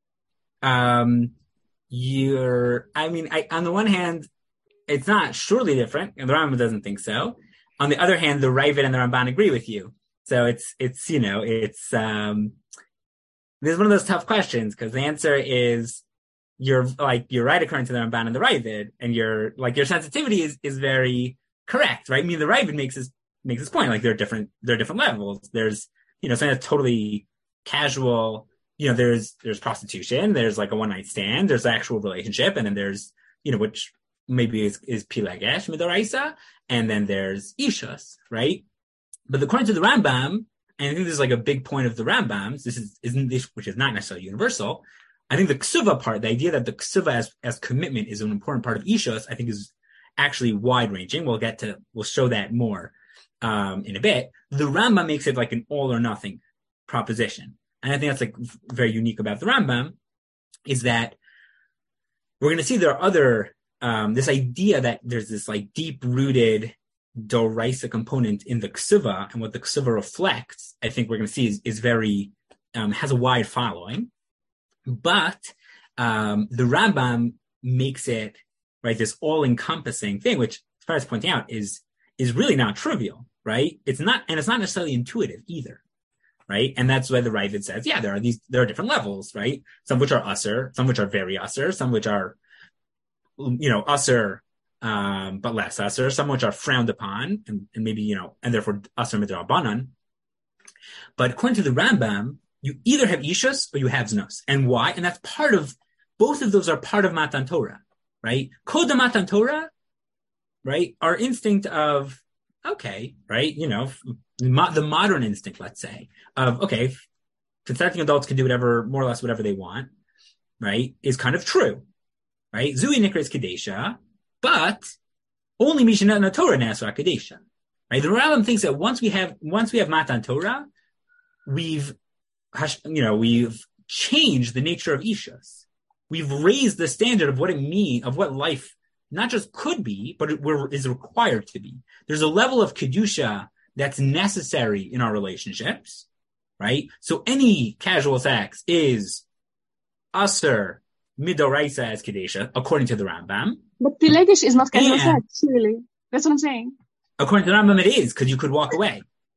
A: Um. You're, I mean, I, on the one hand, it's not surely different, and the Rambam doesn't think so. On the other hand, the Ravid and the Ramban agree with you. So it's, it's, you know, it's, um, this is one of those tough questions, because the answer is, you're, like, you're right according to the Ramban and the Ravid, and your, like, your sensitivity is, is very correct, right? I mean, the Ravid makes this, makes this point, like, there are different, there are different levels. There's, you know, something that's totally casual. You know, there's, there's prostitution, there's like a one night stand, there's an actual relationship, and then there's, you know, which maybe is, is pilegesh midoraisa, and then there's ishus, right? But according to the Rambam, and I think this is like a big point of the Rambam's, this is, isn't this, which is not necessarily universal. I think the ksuva part, the idea that the ksuva as, as commitment is an important part of ishus, I think is actually wide ranging. We'll get to, we'll show that more, um, in a bit. The Rambam makes it like an all or nothing proposition. And I think that's like very unique about the Rambam, is that we're going to see there are other, um, this idea that there's this like deep rooted doraisa component in the ksuva, and what the ksuva reflects, I think we're going to see is, is very, um, has a wide following. But, um, the Rambam makes it, right, this all encompassing thing, which, as far as pointing out, is, is really not trivial, right? It's not, and it's not necessarily intuitive either. Right. And that's why the Ravid says, yeah, there are these, there are different levels, right? Some which are usser, some which are very usser, some which are, you know, usser, um, but less usser, some which are frowned upon, and, and maybe, you know, and therefore usser midrabanan. But according to the Rambam, you either have ishus or you have znos. And why? And that's part of, both of those are part of Matan Torah, right? Kodem Matan Torah, right? Our instinct of, okay, right? You know, mo- the modern instinct, let's say, of, okay, consenting adults can do whatever, more or less whatever they want, right? Is kind of true, right? Zui Nikra is Kadesha, but only Mishnah and the Torah Nasra Kadesha, right? The Rambam thinks that once we have, once we have Matan Torah, we've, you know, we've changed the nature of Ishas. We've raised the standard of what it means, of what life not just could be, but it is required to be. There's a level of Kedusha that's necessary in our relationships, right? So any casual sex is Aser Midoraisa as Kedusha, according to the Rambam.
F: But Pilegish is not casual
A: And-
F: sex, surely. That's what I'm saying.
A: According to the Rambam, it is, because you could walk away.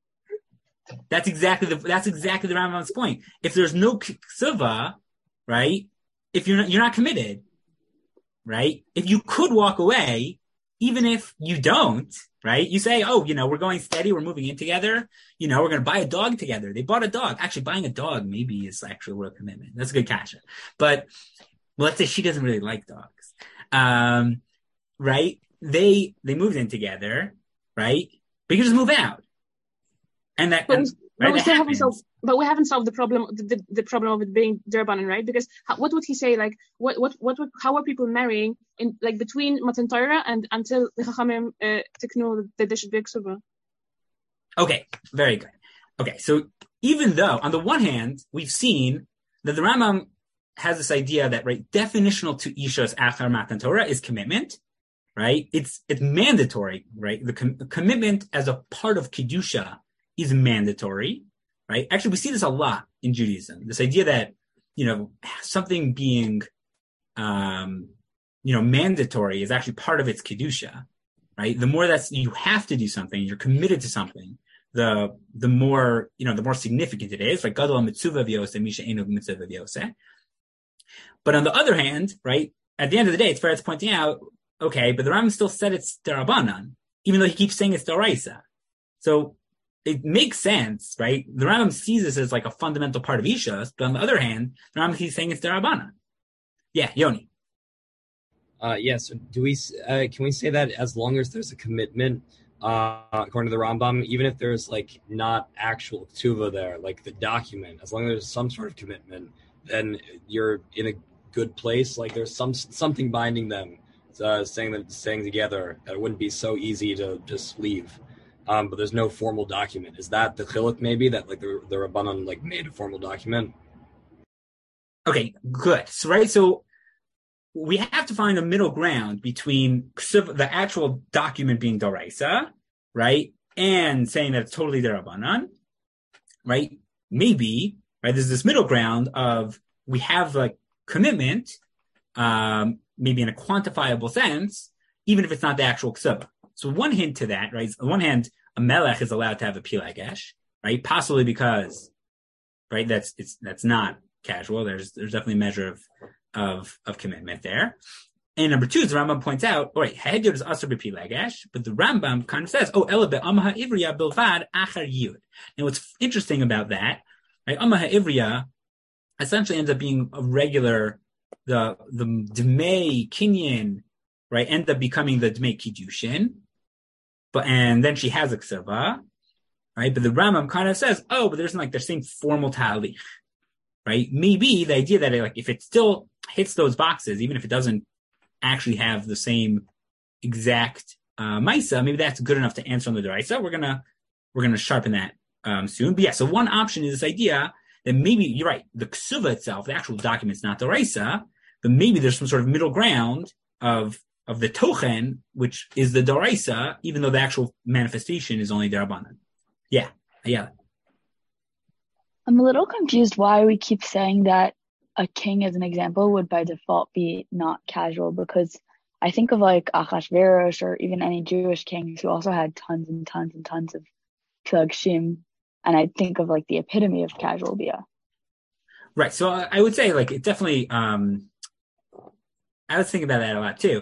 A: That's exactly the that's exactly the Rambam's point. If there's no ksuva, right? If you're not you're not committed, right? If you could walk away, even if you don't, right? You say, oh, you know, we're going steady, we're moving in together. You know, we're going to buy a dog together. They bought a dog. Actually, buying a dog maybe is actually a real commitment. That's a good kasha. But well, let's say she doesn't really like dogs, um, right? They they moved in together, right? But you can just move out. And that,
F: But,
A: and,
F: we,
A: right,
F: but we
A: that
F: still haven't
A: happens.
F: solved. But we haven't solved the problem. The, the, the problem of it being Durabanan, right? Because how, what would he say? Like, what, what, what, would, how are people marrying in like between Matan Torah and until the Chachamim uh, tiknu that there should be a ksuba?
A: Okay, very good. Okay, so even though on the one hand we've seen that the Rambam has this idea that right definitional to Ishas Achar Matan Torah is commitment, right? It's it's mandatory, right? The, com- the commitment as a part of Kedusha is mandatory, right? Actually, we see this a lot in Judaism. This idea that, you know, something being, um, you know, mandatory is actually part of its Kedusha, right? The more that's, you have to do something, you're committed to something, the, the more, you know, the more significant it is, right? Gadol mitzvah v'yoseh, misha enu mitzvah v'yoseh. But on the other hand, right, at the end of the day, it's fair it's pointing out, okay, but the Rambam still said it's derabanan, even though he keeps saying it's doraisa. So, it makes sense, right? The Rambam sees this as like a fundamental part of Ishas, but on the other hand, the Rambam keeps saying it's Darabanan. Yeah, Yoni.
G: Uh, yes. Do we? Uh, can we say that as long as there's a commitment, uh, according to the Rambam, even if there's like not actual ktuva there, like the document, as long as there's some sort of commitment, then you're in a good place. Like there's some something binding them, uh, saying that staying together. That it wouldn't be so easy to just leave. Um, but there's no formal document. Is that the chiluk maybe that like the the Rabbanan like made a formal document?
A: Okay, good. So right, so we have to find a middle ground between the actual document being Doraisa, right, and saying that it's totally Derabanan, right? Maybe, right, there's this middle ground of we have like commitment, um, maybe in a quantifiable sense, even if it's not the actual ksuba. So one hint to that, right? On one hand, a melech is allowed to have a pilagesh, right? Possibly because, right, that's it's that's not casual. There's there's definitely a measure of of of commitment there. And number two, the Rambam points out, all right, Hedyot is asur b'pilagesh, but the Rambam kind of says, oh, ela be'amah ha'ivriya bilvad achar yud. Now, what's interesting about that, right? Amah ha'ivriya essentially ends up being a regular, the the dmei kinyan, right, end up becoming the dmei kiddushin. But and then she has a kseva, right? But the Rambam kind of says, oh, but there's like the same formal talich, right? Maybe the idea that it, like if it still hits those boxes, even if it doesn't actually have the same exact uh, maisa, maybe that's good enough to answer on the deraisa. We're gonna we're gonna sharpen that um, soon. But yeah, so one option is this idea that maybe you're right, the ksuva itself, the actual document's not deraisa, but maybe there's some sort of middle ground of of the tochen, which is the doraisa, even though the actual manifestation is only derabanan. Yeah, yeah.
H: I'm a little confused why we keep saying that a king, as an example, would by default be not casual, because I think of like Achashverosh or even any Jewish kings who also had tons and tons and tons of pilagshim, and I think of like the epitome of casual bia.
A: Right. So uh, I would say like it definitely. Um, I was thinking about that a lot too.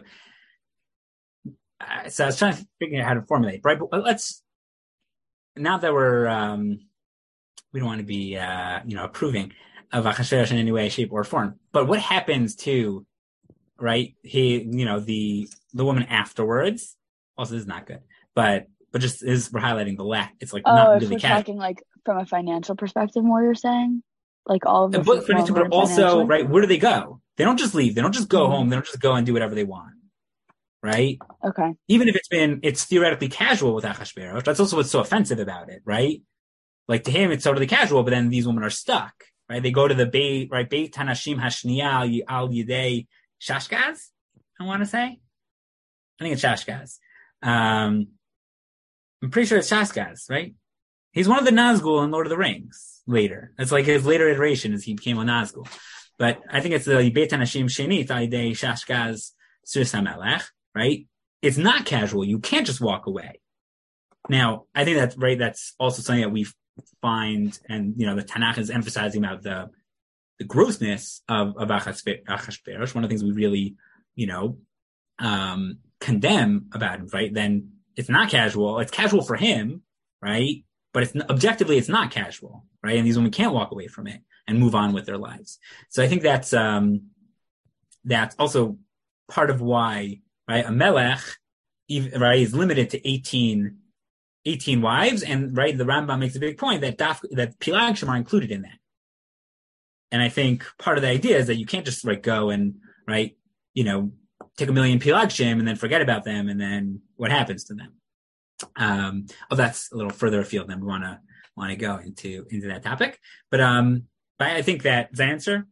A: Uh, so I was trying to figure out how to formulate, right? But let's, now that we're, um, we don't want to be, uh, you know, approving of Achashverosh in any way, shape, or form. But what happens to right? He, you know, the the woman afterwards also is not good, but but just is we're highlighting the lack. It's like
H: Oh,
A: not
H: if
A: really
H: we're
A: casual.
H: talking like from a financial perspective, more you're saying, like all of this
A: But,
H: is
A: but,
H: more
A: but also,
H: financially?
A: right? Where do they go? They don't just leave. They don't just go
H: Mhm.
A: home. They don't just go and do whatever they want, right?
H: Okay.
A: Even if it's been, it's theoretically casual with Achashverosh. That's also what's so offensive about it, right? Like to him, it's totally casual, but then these women are stuck, right? They go to the Beit, right? Beit Tanashim Hashniya Al Yidei Shashgaz, I want to say. I think it's Shashgaz. Um, I'm pretty sure it's Shashgaz, right? He's one of the Nazgul in Lord of the Rings later. It's like his later iteration as he became a Nazgul. But I think it's the Beit Hanashim Shenit Al Yidei Shashgaz Sus HaMelech, right? It's not casual. You can't just walk away. Now, I think that's right. That's also something that we find, and you know, the Tanakh is emphasizing about the the grossness of of Achashverosh. One of the things we really, you know, um, condemn about him, right? Then it's not casual. It's casual for him, right? But it's objectively, it's not casual, right? And these women can't walk away from it and move on with their lives. So I think that's um, that's also part of why, right? A melech, right, is limited to eighteen, eighteen wives, and right, the Rambam makes a big point that daf, that Pilagshim are included in that. And I think part of the idea is that you can't just like go and right, you know, take a million Pilagshim and then forget about them, and then what happens to them? Um, oh, that's a little further afield than we want to want to go into into that topic. But um, but I think that does that answer?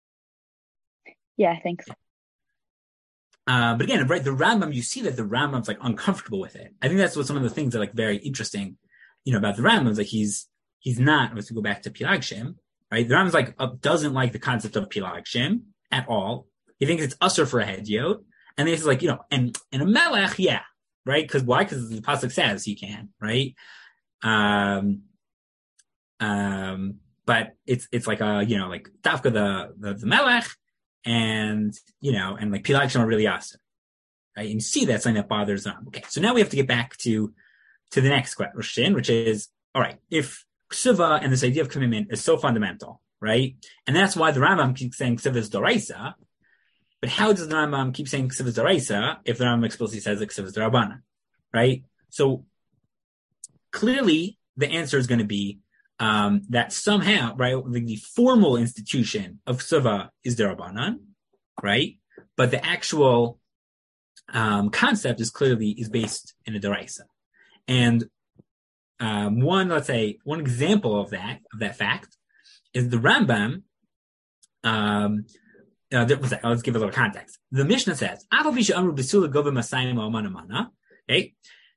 H: Yeah, thanks.
A: Uh, but again, right, the Rambam, you see that the Rambam's like uncomfortable with it. I think that's what some of the things that are like very interesting, you know, about the Rambam is like he's he's not. Let's go back to Pilagshim, right? The Rambam's like uh, doesn't like the concept of Pilagshim at all. He thinks it's usher for a hedyot, and he's like, you know, and and a melech, yeah, right? Because why? Because the pasuk says he can, right? Um, um, but it's it's like a you know like dafka the the, the melech. And, you know, and like Pilagshim are really awesome, right? And you see that's something that bothers them. Okay, so now we have to get back to, to the next question, which is, all right, if Ksuva and this idea of commitment is so fundamental, right? And that's why the Rambam keeps saying Ksuva is Doraisa, but how does the Rambam keep saying Ksuva is Doraisa if the Rambam explicitly says that Ksuva is Dorabana, right? So clearly the answer is going to be Um, that somehow, right, the, the formal institution of Ksuva is Derabanan, right? But the actual um, concept is clearly is based in a Deraisa. And um, one, let's say, one example of that, of that fact, is the Rambam. Um, uh, there, let's give a little context. The Mishnah says, okay?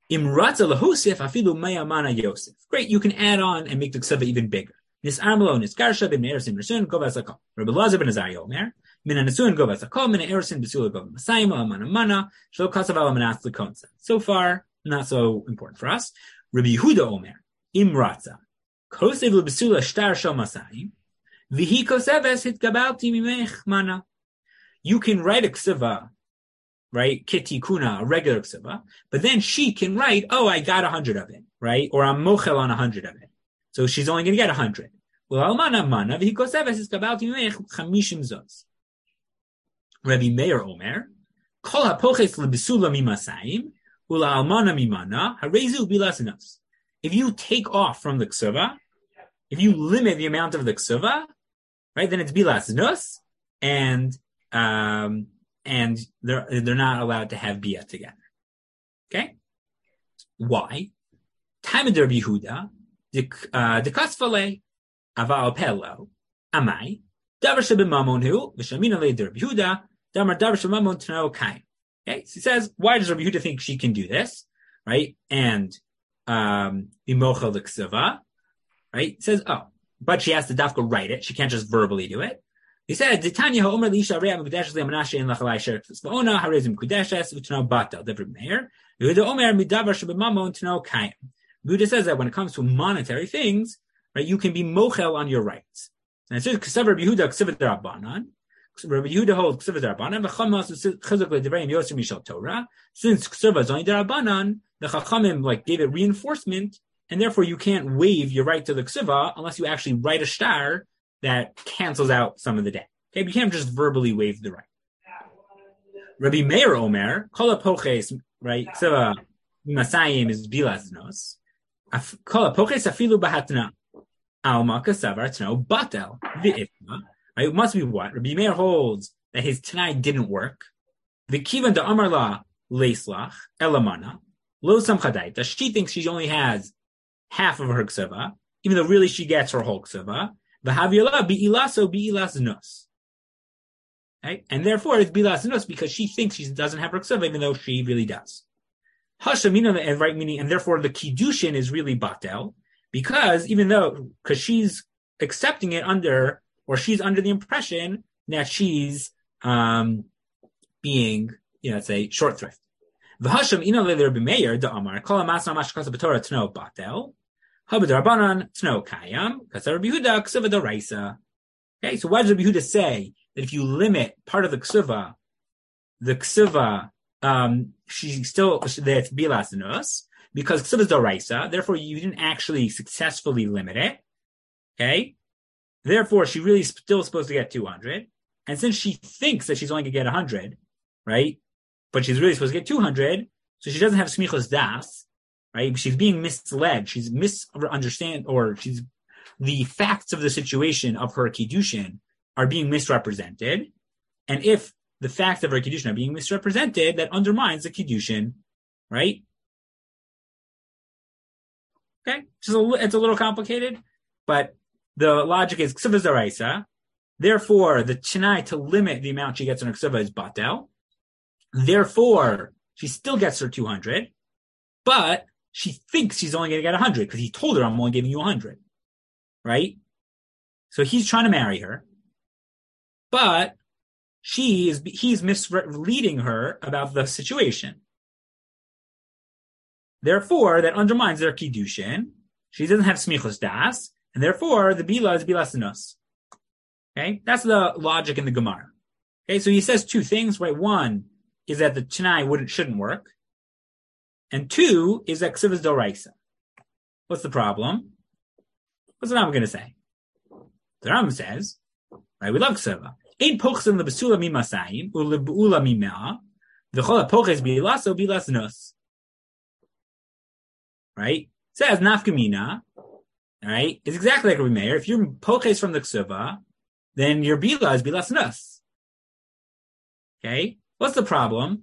A: Great, you can add on and make the ksuva even bigger. This armalo nisgarsha ben erisin resun govas akol. Rabbi Lazar ben Azariah omer min anesuin govas akol min erisin besula gov masayim amana mana shlo kasav al manas lekonsa. So far, not so important for us. Rabbi Yehuda omer imratza kosev lebesula shtar shel masayim vihi koseves hitgabalti mimech mana. You can write a ksuva, right? Kiti kuna, a regular ksuva, but then she can write, oh, I got a hundred of it, right? Or I'm mochel on a hundred of it. So she's only going to get a hundred. Well, almana mana, v'hikoseves is kabalti mimech chamishim zos. Rabbi Meir Omer, kol hapoches lebesula mimasayim, ula almana mimana, harezu bilasinos. If you take off from the ksuva, if you limit the amount of the ksuva, right, then it's bilasinos, and, um, and they're they're not allowed to have bia together. Okay, why? Time of Rabbi Yehuda, the the kasfale aval pelo amai davar shebimamon hu v'shamina le Rabbi Yehuda damar davar shebimamon tano kain. Okay, so he says, why does Rabbi Yehuda think she can do this, right? And um, imochel l'ksava, right? He says, oh, but she has to dafka write it. She can't just verbally do it. He said, "Ditanya ha'omer liisha re'ah mekudeshes le'manashe in lachalai sherkes v'ona harezim mekudeshes v'tano batal." Different Meir. Yehuda omer midavar shebimamon tano kain. Yehuda says that when it comes to monetary things, right, you can be mochel on your rights. And it says, "K'sav Rabbi Yehuda k'siv d'Rabbanan." Rabbi Yehuda holds k'siv d'Rabbanan v'chamas chizuk le'divrei yosem mishal Torah. Since k'siv is only d'Rabbanan, the Chachamim like gave it reinforcement, and therefore you can't waive your right to the k'siva unless you actually write a shtar that cancels out some of the debt. Okay, but you can't just verbally waive the right. Rabbi Meir Omer, Kol HaPoches, right? Ksiva Masayim is bilaznos. Kol HaPoches afilu bahatna. Alma kasavar tno batel v'ifma. Right? It must be what? Rabbi Meir holds that his Tanai didn't work. The kivan da amar la leislach elamana lo samchadaita. She thinks she only has half of her ksiva, even though really she gets her whole ksiva. V'haviyala bi'ilaso bi'ilas nos. Right? And therefore it's bi'ilas nos because she thinks she doesn't have her ksiva, even though she really does. Hashamina, and right meaning, and therefore the kiddushin is really batel, because even though, because she's accepting it under, or she's under the impression that she's um, being, you know, say short thrift. V'hasham ina le'Rabbi Meir da'amar kol ha'masna mashkasa b'Torah tno batel hab'darabanan tno kayam kasar Rabbi Yehuda ksiva d'oraisa. Okay, so why does Rabbi Yehuda say that if you limit part of the ksiva, the ksiva, um, she still that's bilas nos because ksiva is d'oraisa. Therefore, you didn't actually successfully limit it. Okay, therefore, she really is still supposed to get two hundred. And since she thinks that she's only going to get one hundred, right? But she's really supposed to get two hundred, so she doesn't have smichos das, right? She's being misled. She's misunderstand, or she's the facts of the situation of her kiddushin are being misrepresented. And if the facts of her kiddushin are being misrepresented, that undermines the kiddushin, right? Okay, just a, it's a little complicated, but the logic is ksiva zaraisa. Therefore, the Tanai to limit the amount she gets in her ksiva is batel. Therefore, she still gets her two hundred, but she thinks she's only going to get one hundred because he told her, I'm only giving you one hundred, right? So he's trying to marry her, but she is he's misleading her about the situation. Therefore, that undermines their kiddushin. She doesn't have smichos das, and therefore the bila is bilas nos. Okay, that's the logic in the Gemara. Okay, so he says two things, right? One is that the Tanai wouldn't shouldn't work, and two is that ksiva is d'oraisa. What's the problem? What's the Rambam going to say? The Rambam says, right? We love ksiva. Ein pochsim lebesula mimasayim ulebeula mimea v'chol hapoches bilaso bilas nos. Right? It says nafkamina. Right? It's exactly like Rabbi Meir. If you're poches from the ksiva, then your bila is bilas nos. Okay? What's the problem?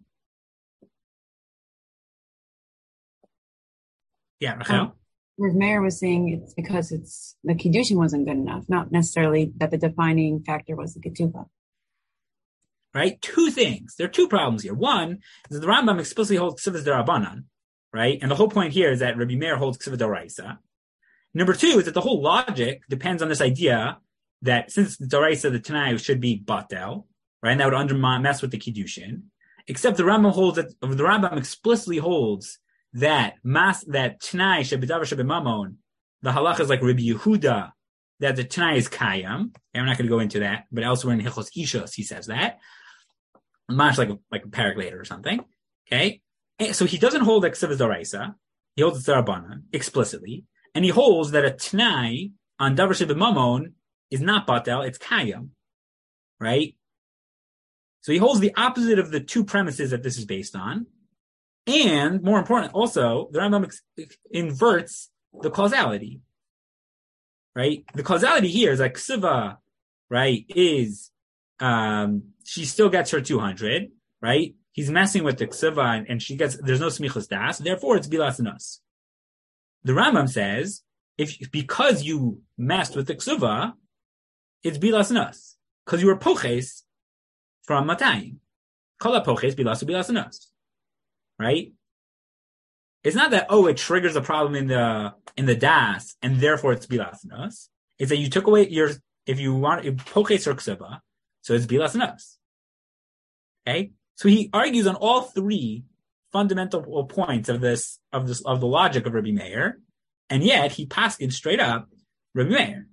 A: Yeah, Rachel?
B: Um, Rav Meir was saying it's because it's the kiddushin wasn't good enough, not necessarily that the defining factor was the ketubah.
A: Right? Two things. There are two problems here. One is that the Rambam explicitly holds ksiva d'Rabbanan, right? And the whole point here is that Rabbi Meir holds ksiva d'oraisa. Number two is that the whole logic depends on this idea that since the d'oraisa, the Tanai should be batel, right? And that would undermine, mess with the kiddushin. Except the Rambam holds that the Rambam explicitly holds that mas that Tanai shebedavar shebemamon, the halacha is like Rabbi Yehuda, that the Tanai is kayam. And I'm not going to go into that, but elsewhere in Hilchos Ishos he says that, much like a, like a parak later or something. Okay, and so he doesn't hold that ksiva is d'oraisa. He holds the d'Rabbanan explicitly, and he holds that a Tanai on davar shebemamon is not batel, it's kayam, right? So he holds the opposite of the two premises that this is based on. And more important, also, the Rambam ex- inverts the causality, right? The causality here is that ksiva, right, is, um, she still gets her two hundred, right? He's messing with the ksiva and, and she gets, there's no smichos das, therefore it's bilas nos. The Rambam says, if, because you messed with the ksiva, it's bilas nos. Because you were poches from matayim. Kol poches bilas bilas nos. Right? It's not that, oh, it triggers a problem in the in the das, and therefore it's bilas nos. It's that you took away your, if you want, poches or ksiva, so it's bilas nos. Okay? So he argues on all three fundamental points of this, of this, of the logic of Rabbi Meir, and yet he paskins straight up Rabbi Meir.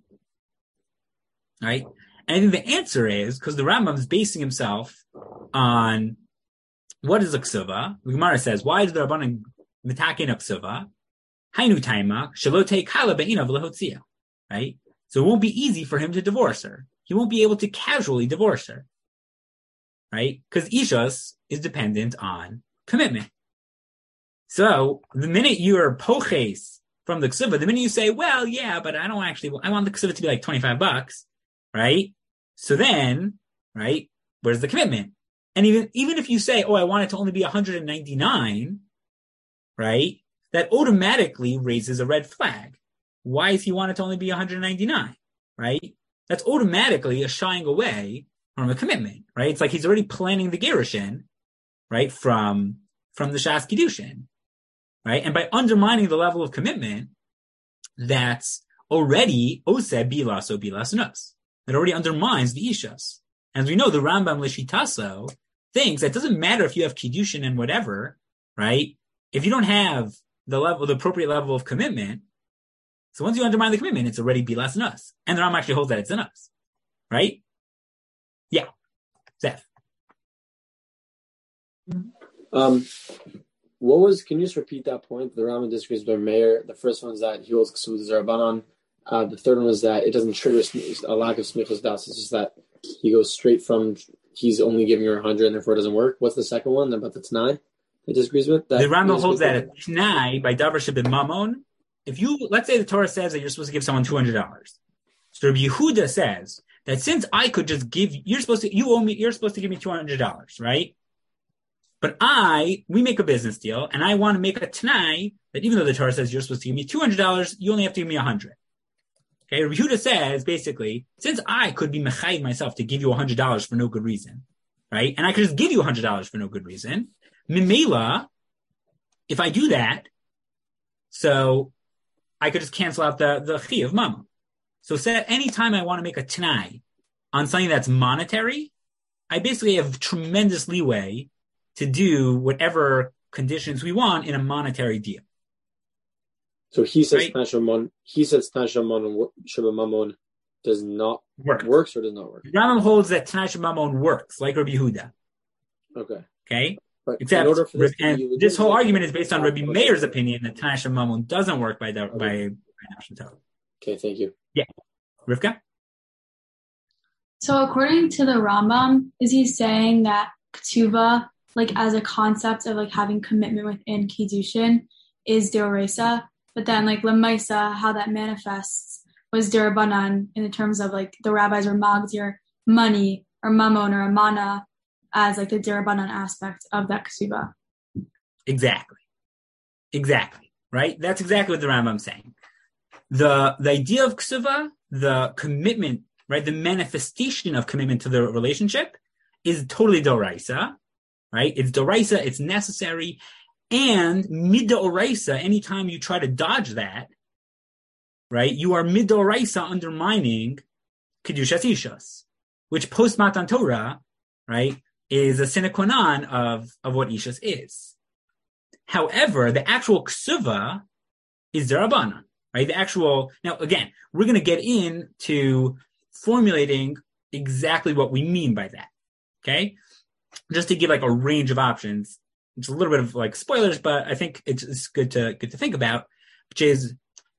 A: Right? And I think the answer is, because the Rambam is basing himself on what is a ksiva? The Gemara says, why is the Rabbanan mitaken a ksiva? Hainu taima shalote kala be'inav lehotzia. Right? So it won't be easy for him to divorce her. He won't be able to casually divorce her. right? Because ishas is dependent on commitment. So the minute you're poches from the ksuva, the minute you say, well, yeah, but I don't actually, I want the ksuva to be like twenty-five bucks, right? So then, right, where's the commitment? And even, even if you say, oh, I want it to only be one hundred ninety-nine, right, that automatically raises a red flag. Why does he want it to only be one hundred ninety-nine, right? That's automatically a shying away from a commitment, right? It's like he's already planning the gerushin, right, from, from the Shas Kiddushin, right? And by undermining the level of commitment, that's already oseh bilas o bilas nus. It already undermines the ishas. As we know, the Rambam Lishitaso thinks that it doesn't matter if you have Kiddushin and whatever, right? If you don't have the level, the appropriate level of commitment, so once you undermine the commitment, it's already bilas nus. And the Rambam actually holds that it's in us, right? Yeah. Zeph.
I: Um, what was, can you just repeat that point? The Rambam disagrees with Meir. The first one is that he holds Ksuvah Zerabanan. Uh, the third one is that it doesn't trigger a lack of smichus das. It's just that he goes straight from, he's only giving her one hundred and therefore it doesn't work. What's the second one about the T'nai he disagrees with? That
A: the Rambam holds that a T'nai by Davar Shebin Mamon, if you, let's say the Torah says that you're supposed to give someone two hundred dollars. So Rabbi Yehuda says that since I could just give, you're supposed to, you owe me, you're supposed to give me two hundred dollars, right? But I, we make a business deal, and I want to make a T'nai that even though the Torah says you're supposed to give me two hundred dollars, you only have to give me one hundred dollars. Okay, Rabbi Yehuda says, basically, since I could be mechayiv myself to give you one hundred dollars for no good reason, right? And I could just give you one hundred dollars for no good reason, Mimela, if I do that, so I could just cancel out the, the chi of mama. So say any time I want to make a T'nai on something that's monetary, I basically have tremendous leeway to do whatever conditions we want in a monetary deal.
I: So he says
A: right?
I: Tanashamon, he says Tanashamon Shabamamon does not
A: work.
I: Works or does not work?
A: Rambam holds that Tanashamamon works, like Rabbi Yehuda.
I: Okay.
A: Okay?
I: But
A: Except,
I: in order for this,
A: and
I: to be
A: this whole
I: legit,
A: argument is based on Rabbi Meir's opinion that Tanashamamon doesn't work by the, okay. by, by Nashon Torah.
I: Okay, thank you.
A: Yeah. Rivka?
J: So according to the Rambam, is he saying that Ketuvah, like as a concept of like having commitment within Kiddushin, is Deoreisa, but then like Lemaisa, how that manifests was Derabanan in the terms of like the rabbis or magzir money or mammon or amana as like the Derabanan aspect of that Ketuvah.
A: Exactly. Exactly. Right? That's exactly what the Rambam's saying. The the idea of Ketuvah, the commitment, right, the manifestation of commitment to the relationship is totally Doraisa, right? It's Doraisa, it's necessary, and Midoraisa, anytime you try to dodge that, right, you are Midoraisa undermining Kedushas Ishas, which post Matan Torah, right, is a sine qua non of, of what Ishas is. However, the actual Ketuvah is Derabanan. Right, the actual, now again, we're going to get into formulating exactly what we mean by that. Okay. Just to give like a range of options. It's a little bit of like spoilers, but I think it's, it's good to, good to think about, which is,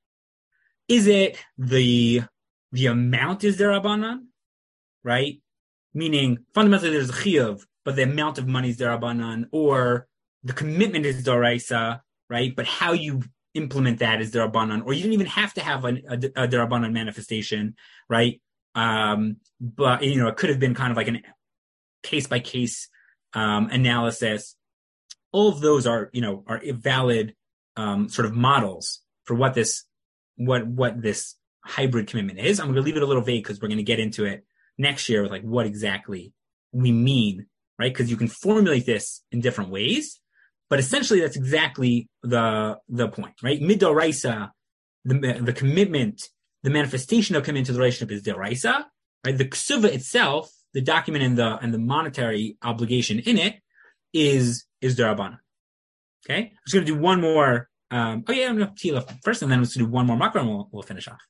A: is it the, the amount is Derabanan, right? Meaning fundamentally there's a chiyuv, but the amount of money is Derabanan, or the commitment is Doraisa, right? But how you implement that is Derabanan, or you didn't even have to have a, a, a Derabanan manifestation, right? Um, but, you know, it could have been kind of like an case-by-case um, analysis. All of those are, you know, are valid um, sort of models for what this, what, what this hybrid commitment is. I'm going to leave it a little vague because we're going to get into it next year with like what exactly we mean, right? Because you can formulate this in different ways. But essentially, that's exactly the the point, right? Midoraisa, the the commitment, the manifestation of commitment to the relationship is Deraisa, right? The Ketuvah itself, the document and the and the monetary obligation in it, is is Derabanan. Okay, I'm just going to do one more. Um, oh yeah, I'm going to tee up first, and then I'm going to do one more makra, and we'll we'll finish off.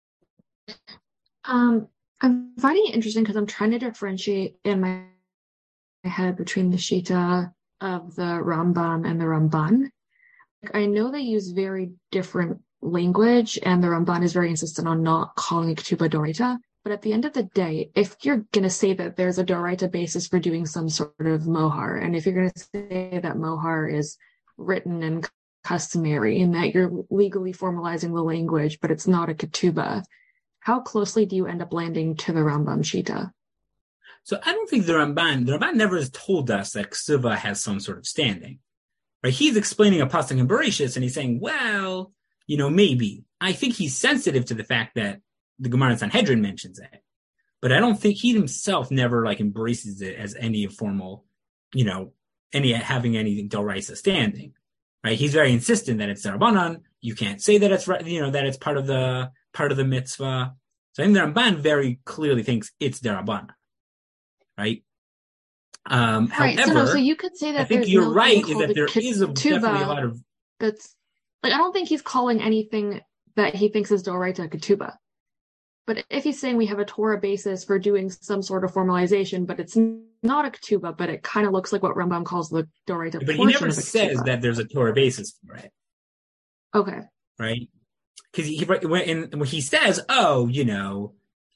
K: Um, I'm finding it interesting because I'm trying to differentiate in my head between the Shita of the Rambam and the Ramban. I know they use very different language, and the Ramban is very insistent on not calling it Ketubah Doraita, but at the end of the day, if you're going to say that there's a Doraita basis for doing some sort of mohar, and if you're going to say that mohar is written and customary and that you're legally formalizing the language, but it's not a ketubah, how closely do you end up landing to the Rambam Shita?
A: So I don't think the Ramban, the Ramban never has told us that ksuva has some sort of standing. Right? He's explaining a pasuk in Bereshis, and he's saying, well, you know, maybe. I think he's sensitive to the fact that the Gemara in Sanhedrin mentions it, but I don't think he himself never like embraces it as any formal, you know, any having any Doraisa standing. Right? He's very insistent that it's Darabanan. You can't say that it's, you know, that it's part of the part of the mitzvah. So I think the Ramban very clearly thinks it's Darabanan. Right. Um,
K: right.
A: However,
K: so, no, so you could say that
A: I think
K: there's
A: you're
K: no
A: right
K: thing
A: is that there
K: called
A: is a, definitely a lot of.
K: That's like I don't think he's calling anything that he thinks is Doraita ketubah. But if he's saying we have a Torah basis for doing some sort of formalization, but it's not a ketubah, but it kind of looks like what Rambam calls the Doraita.
A: But he never says that there's a Torah basis for it.
K: Okay.
A: Right. Because he when, when he says, oh, you know,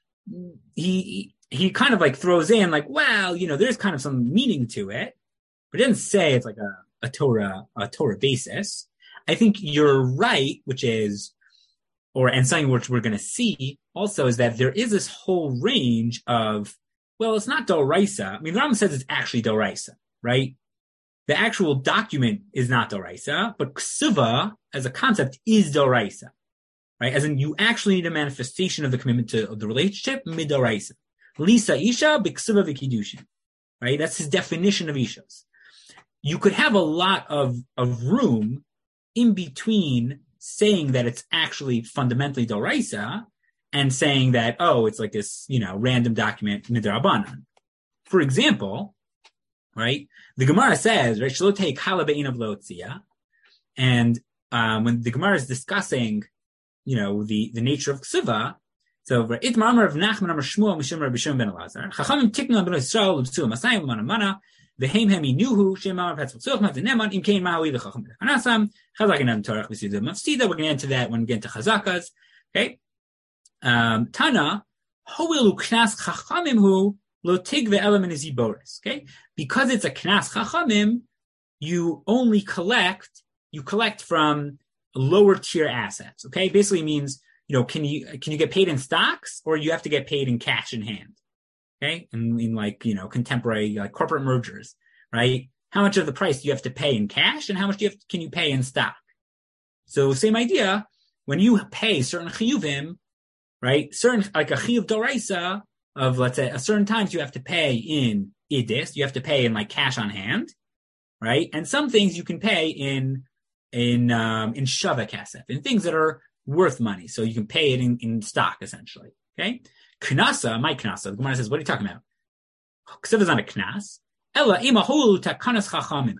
A: he. He kind of like throws in like, well, you know, there's kind of some meaning to it, but it doesn't say it's like a, a Torah, a Torah basis. I think you're right, which is, or, and something which we're going to see also is that there is this whole range of, well, it's not Doraisa. I mean, the Rambam says it's actually Doraisa, right? The actual document is not Doraisa, but ksuva as a concept is Doraisa, right? As in you actually need a manifestation of the commitment to the relationship mid-Doraisa. Lisa Isha b'ksuva v'kiddushin, right? That's his definition of Ishas. You could have a lot of, of room in between saying that it's actually fundamentally Doraisa and saying that, oh, it's like this, you know, random document midrabanan. For example, right, the Gemara says, right, shelo take hala be'inav lotzia, and um, when the Gemara is discussing, you know, the, the nature of ksuva, so it ma'amar of Nachman Amar Shmuel Mishum Rabbi Shimon ben Elazar. Chachamim tiknu on Bnei Yisrael l'b'tzuah masayim l'mana mana v'heim hemi nuhu shem ma'amar petzl tzuach mat neman im kein ma'awi l'chacham b'chanasam chazak inam torach v'sidah mafsida. We're going to get into that when we get into chazakas. Okay. Um, Tana ho'ilu knas chachamim hu lo tig ve'elam in ziboris. Okay. Because it's a knas chachamim, you only collect, you collect from lower tier assets. Okay. Basically means, you know, can you can you get paid in stocks or you have to get paid in cash in hand? Okay, in, in like, you know, contemporary like corporate mergers, right? How much of the price do you have to pay in cash, and how much do you have to, can you pay in stock? So same idea. When you pay certain chiyuvim, right? Certain like a chiyuv doraisa of let's say a certain times you have to pay in idis, you have to pay in like cash on hand, right? And some things you can pay in in um, in shava kasef, in things that are worth money, so you can pay it in, in stock essentially. Okay, knasa, my knasa. The Gemara says, "What are you talking about?" Ksiv is not a knas. Ella imaholu takanas chachamim.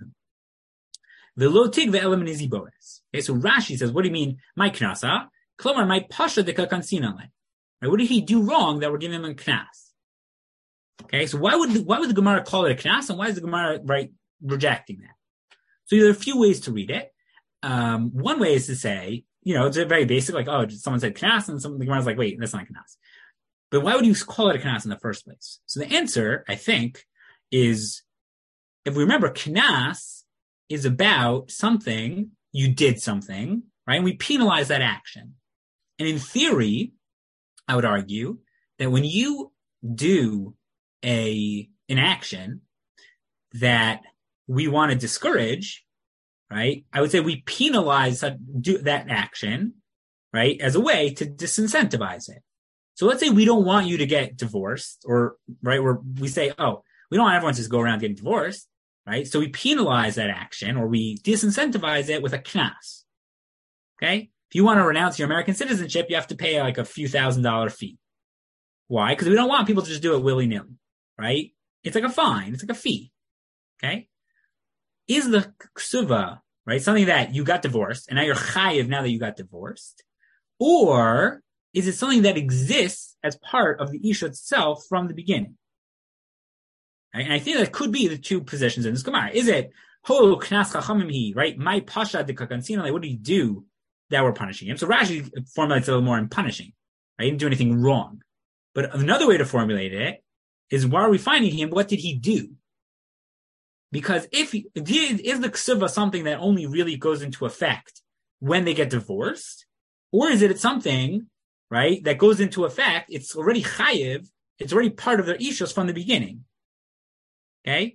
A: Velotig ve'elam niziboes. Okay, so Rashi says, "What do you mean, my knasa?" Klomar my pasha de kakansinale. Right? What did he do wrong that we're giving him a knas? Okay, so why would the, why would the Gemara call it a knas, and why is the Gemara right rejecting that? So there are a few ways to read it. Um, one way is to say, you know, it's very basic, like, oh, someone said knas, and some, the Gemara's like, wait, that's not knas. But why would you call it a knas in the first place? So the answer, I think, is, if we remember, knas is about something, you did something, right? And we penalize that action. And in theory, I would argue that when you do a an action that we want to discourage, right? I would say we penalize that, do that action, right, as a way to disincentivize it. So let's say we don't want you to get divorced, or, right, where we say, oh, we don't want everyone to just go around getting divorced, right? So we penalize that action, or we disincentivize it with a knas. Okay? If you want to renounce your American citizenship, you have to pay like a few thousand dollar fee. Why? Because we don't want people to just do it willy-nilly, right? It's like a fine. It's like a fee. Okay? Is the ksuva, right, something that you got divorced, and now you're chayiv now that you got divorced? Or is it something that exists as part of the isha itself from the beginning? Right? And I think that could be the two positions in this Gemara. Is it, ho knas chachamim hi, right? My pasha de kakansina, what did he do that we're punishing him? So Rashi formulates a little more in punishing. Right? He didn't do anything wrong. But another way to formulate it is, why are we finding him? What did he do? Because if he, is the ksuva something that only really goes into effect when they get divorced, or is it something, right, that goes into effect? It's already chayiv. It's already part of their ishus from the beginning. Okay.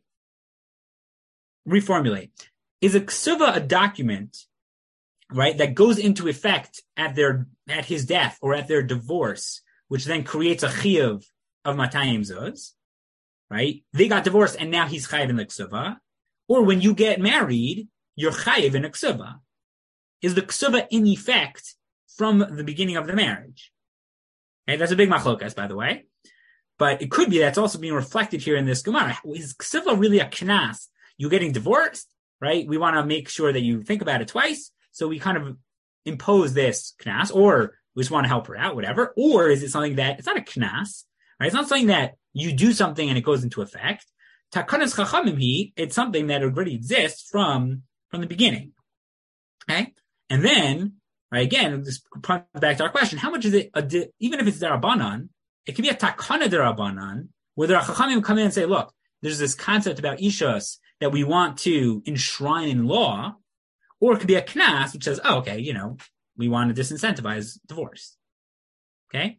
A: Reformulate. Is a ksuva a document, right, that goes into effect at their at his death or at their divorce, which then creates a chiyuv of matayim zuz, right? They got divorced and now he's chayiv in the ksuva. Or when you get married, you're chayiv in a ksuva. Is the ksuva in effect from the beginning of the marriage? Okay, that's a big machlokas, by the way. But it could be that's also being reflected here in this Gemara. Is ksuva really a knas? You're getting divorced, right? We want to make sure that you think about it twice. So we kind of impose this knas, or we just want to help her out, whatever. Or is it something that, it's not a knas, right? It's not something that you do something and it goes into effect. Takanas chachamim hi, it's something that already exists from, from the beginning. Okay? And then, right, again, this comes back to our question, how much is it, a di- even if it's derabanan, it could be a takana derabanan, where the chachamim come in and say, look, there's this concept about ishus that we want to enshrine in law, or it could be a knas, which says, oh, okay, you know, we want to disincentivize divorce. Okay?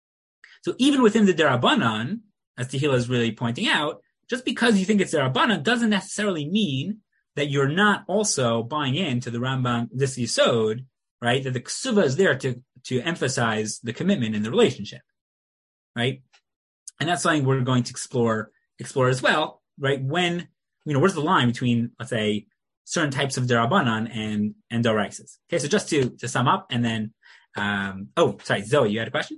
A: So even within the derabanan, as Tehillah is really pointing out, just because you think it's derabanan doesn't necessarily mean that you're not also buying into the Rambam, this yisod, right? That the ksuva is there to, to emphasize the commitment in the relationship, right? And that's something we're going to explore, explore as well, right? When, you know, where's the line between, let's say, certain types of derabanan and, and doraisas? Okay, so just to, to sum up, and then, um, oh, sorry, Zoe, you had a question?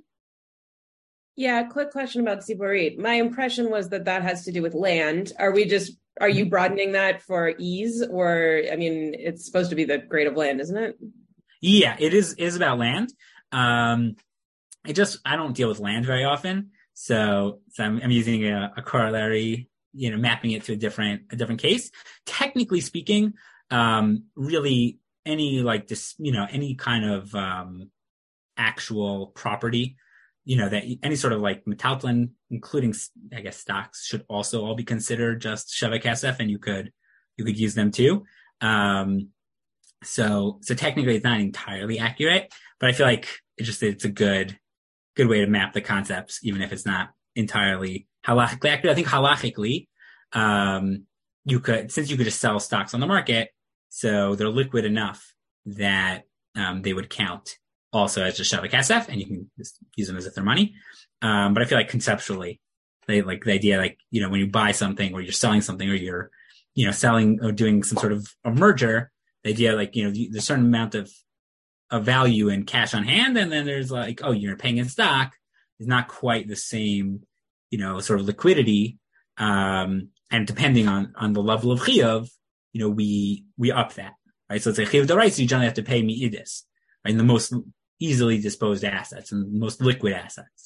L: Yeah, quick question about Tziborit. My impression was that that has to do with land. Are we just, are you broadening that for ease? Or, I mean, it's supposed to be the grade of land, isn't it?
A: Yeah, it is, is about land. Um, it just, I don't deal with land very often. So, so I'm, I'm using a, a corollary, you know, mapping it to a different, a different case. Technically speaking, um, really any like this, you know, any kind of, um, actual property, you know, that any sort of like metaltlin, including, I guess, stocks should also all be considered just Sheva Kesef, and you could, you could use them too. Um, so, so technically it's not entirely accurate, but I feel like it just, it's a good, good way to map the concepts, even if it's not entirely halachically accurate. I think halachically, um, you could, since you could just sell stocks on the market, so they're liquid enough that, um, they would count also as just Sheva Kesef, and you can just use them as if they're money. Um, but I feel like conceptually, they like the idea, like, you know, when you buy something or you're selling something or you're, you know, selling or doing some sort of a merger, the idea, like, you know, there's a certain amount of, of value in cash on hand. And then there's like, oh, you're paying in stock is not quite the same, you know, sort of liquidity. Um, and depending on, on the level of chiyuv, you know, we, we up that, right? So it's a chiyuv d'oraisa, you generally have to pay mi'idis, right? And the most easily disposed assets and most liquid assets.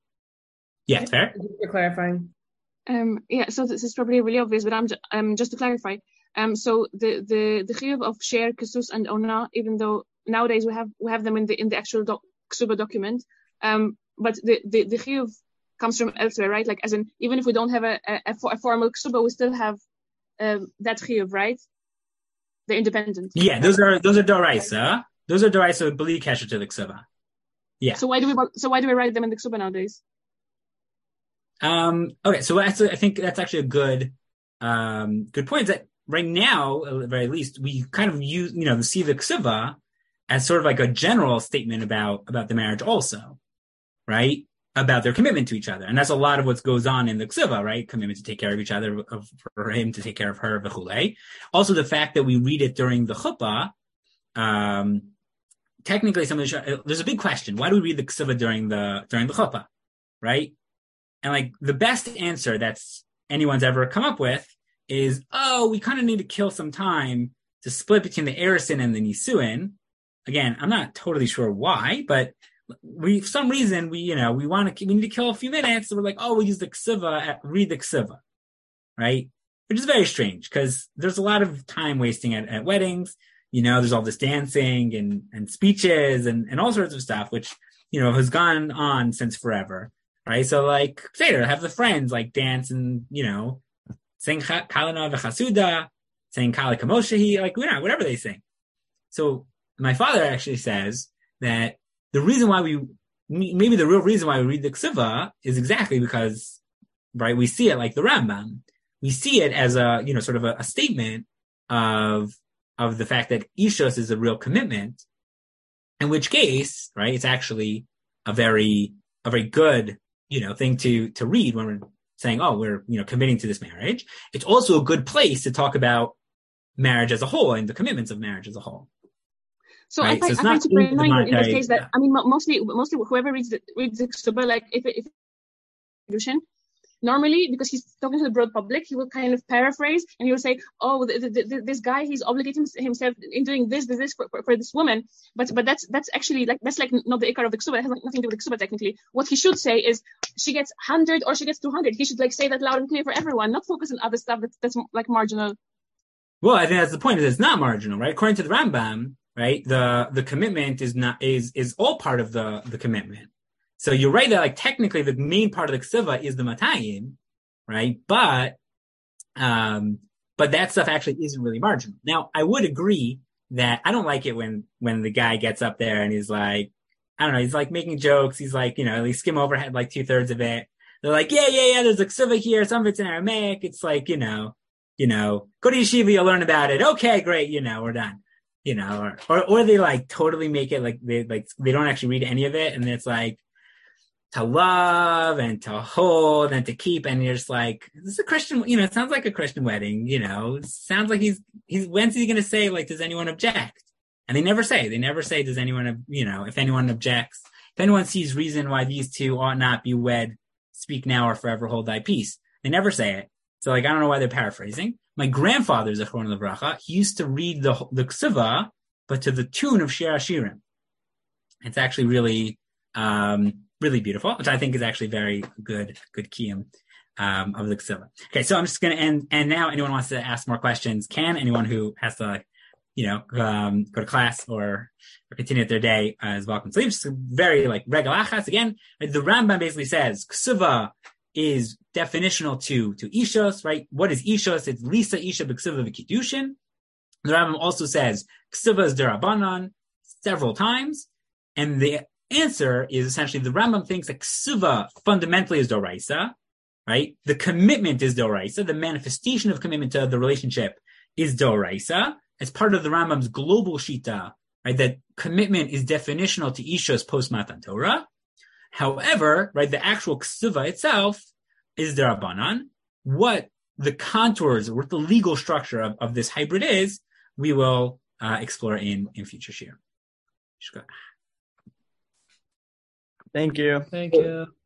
A: Yeah, fair?
L: You're clarifying.
F: Um, yeah, so this is probably really obvious, but I'm ju- um, just to clarify. Um, so the the the chiyuv of share, kesus, and ona, even though nowadays we have we have them in the in the actual doc, ksuba document, um, but the the the chiyuv comes from elsewhere, right? Like, as in, even if we don't have a a, a formal ksuba, we still have um, that chiyuv, right? The independent.
A: Yeah, those are those are doraisa. Those are doraisa b'li kesher to the ksuba. Yeah.
F: So why do we so why do we write them in the ksuba nowadays?
A: Um, okay, so actually, I think that's actually a good, um, good point. Is that right now, at the very least, we kind of use, you know, see the ksuba as sort of like a general statement about about the marriage, also, right? About their commitment to each other, and that's a lot of what goes on in the ksuba, right? Commitment to take care of each other, of, for him to take care of her, v'chulei. Also, the fact that we read it during the chuppah, um, technically, some of the, there's a big question: why do we read the ksuba during the during the chuppah, right? And like the best answer that's anyone's ever come up with is, oh, we kind of need to kill some time to split between the erisin and the nisuin. Again, I'm not totally sure why, but we, for some reason, we, you know, we want to, we need to kill a few minutes. So we're like, oh, we'll use the ksuva, at, read the ksuva, right? Which is very strange because there's a lot of time wasting at, at weddings. You know, there's all this dancing and, and speeches and, and all sorts of stuff, which, you know, has gone on since forever. right? So like, Seder, have the friends like dance and, you know, sing Kalana v'chasuda, sing Kali Kamoshehi, like, you know, whatever they sing. So my father actually says that the reason why we, maybe the real reason why we read the Ksiva is exactly because, right, we see it like the Rambam. We see it as a, you know, sort of a, a statement of, of the fact that Ishos is a real commitment, in which case, right, it's actually a very, a very good, you know, thing to, to read when we're saying, oh, we're, you know, committing to this marriage. It's also a good place to talk about marriage as a whole and the commitments of marriage as a whole.
F: So
A: right?
F: I find,
A: so
F: I find super annoying in this case that,
A: yeah.
F: I mean, mostly, mostly whoever reads the, reads the Ksuba, like, if, if, normally, because he's talking to the broad public, he will kind of paraphrase and he will say, oh, the, the, the, this guy, he's obligating himself in doing this, this, this for, for, for this woman. But but that's that's actually like, that's like not the ikar of the ksuba. It has like nothing to do with the ksuba technically. What he should say is, she gets one hundred or she gets two hundred. He should like say that loud and clear for everyone, not focus on other stuff that's, that's like marginal.
A: Well, I think that's the point, is it's not marginal, right? According to the Rambam, right, the, the commitment is not, is, is all part of the, the commitment. So you're right that like technically the main part of the ksiva is the matayim, right? But, um, but that stuff actually isn't really marginal. Now, I would agree that I don't like it when, when the guy gets up there and he's like, I don't know, he's like making jokes. He's like, you know, he skim overhead like two thirds of it. They're like, yeah, yeah, yeah, there's a ksiva here. Some of it's in Aramaic. It's like, you know, you know, go to yeshiva, you'll learn about it. Okay, great. You know, we're done. You know, or, or, or they like totally make it like they, like, they don't actually read any of it. And it's like, to love and to hold and to keep, and you're just like, this is a Christian, you know, it sounds like a Christian wedding, you know, it sounds like he's, he's, when's he going to say, like, does anyone object? And they never say, they never say, does anyone, you know, if anyone objects, if anyone sees reason why these two ought not be wed, speak now or forever hold thy peace. They never say it. So, like, I don't know why they're paraphrasing. My grandfather, Zechron Livracha, he used to read the, the Ksiva, but to the tune of Shir Hashirim. It's actually really, um, really beautiful, which I think is actually very good, good kiyum, um, of the Ksiva. Okay, so I'm just going to end, and now anyone wants to ask more questions can. Anyone who has to, like, you know, um, go to class or, or continue their day uh, is welcome to leave. Just very, like, regel achas. Again, the Rambam basically says, Ksiva is definitional to, to Ishos, right? What is Ishos? It's Lisa Isha b'Ksiva v'Kiddushin. The Rambam also says, Ksiva is derabanan several times, and the answer is essentially the Rambam thinks that Ksiva fundamentally is Doraisa, right? The commitment is Doraisa. The manifestation of commitment to the relationship is Doraisa. As part of the Rambam's global Shita, right? That commitment is definitional to Ishos post Matan Torah. However, right, the actual Ksiva itself is Derabanan. What the contours, what the legal structure of, of this hybrid is, we will uh, explore in, in future shir.
D: Thank you.
M: Thank you.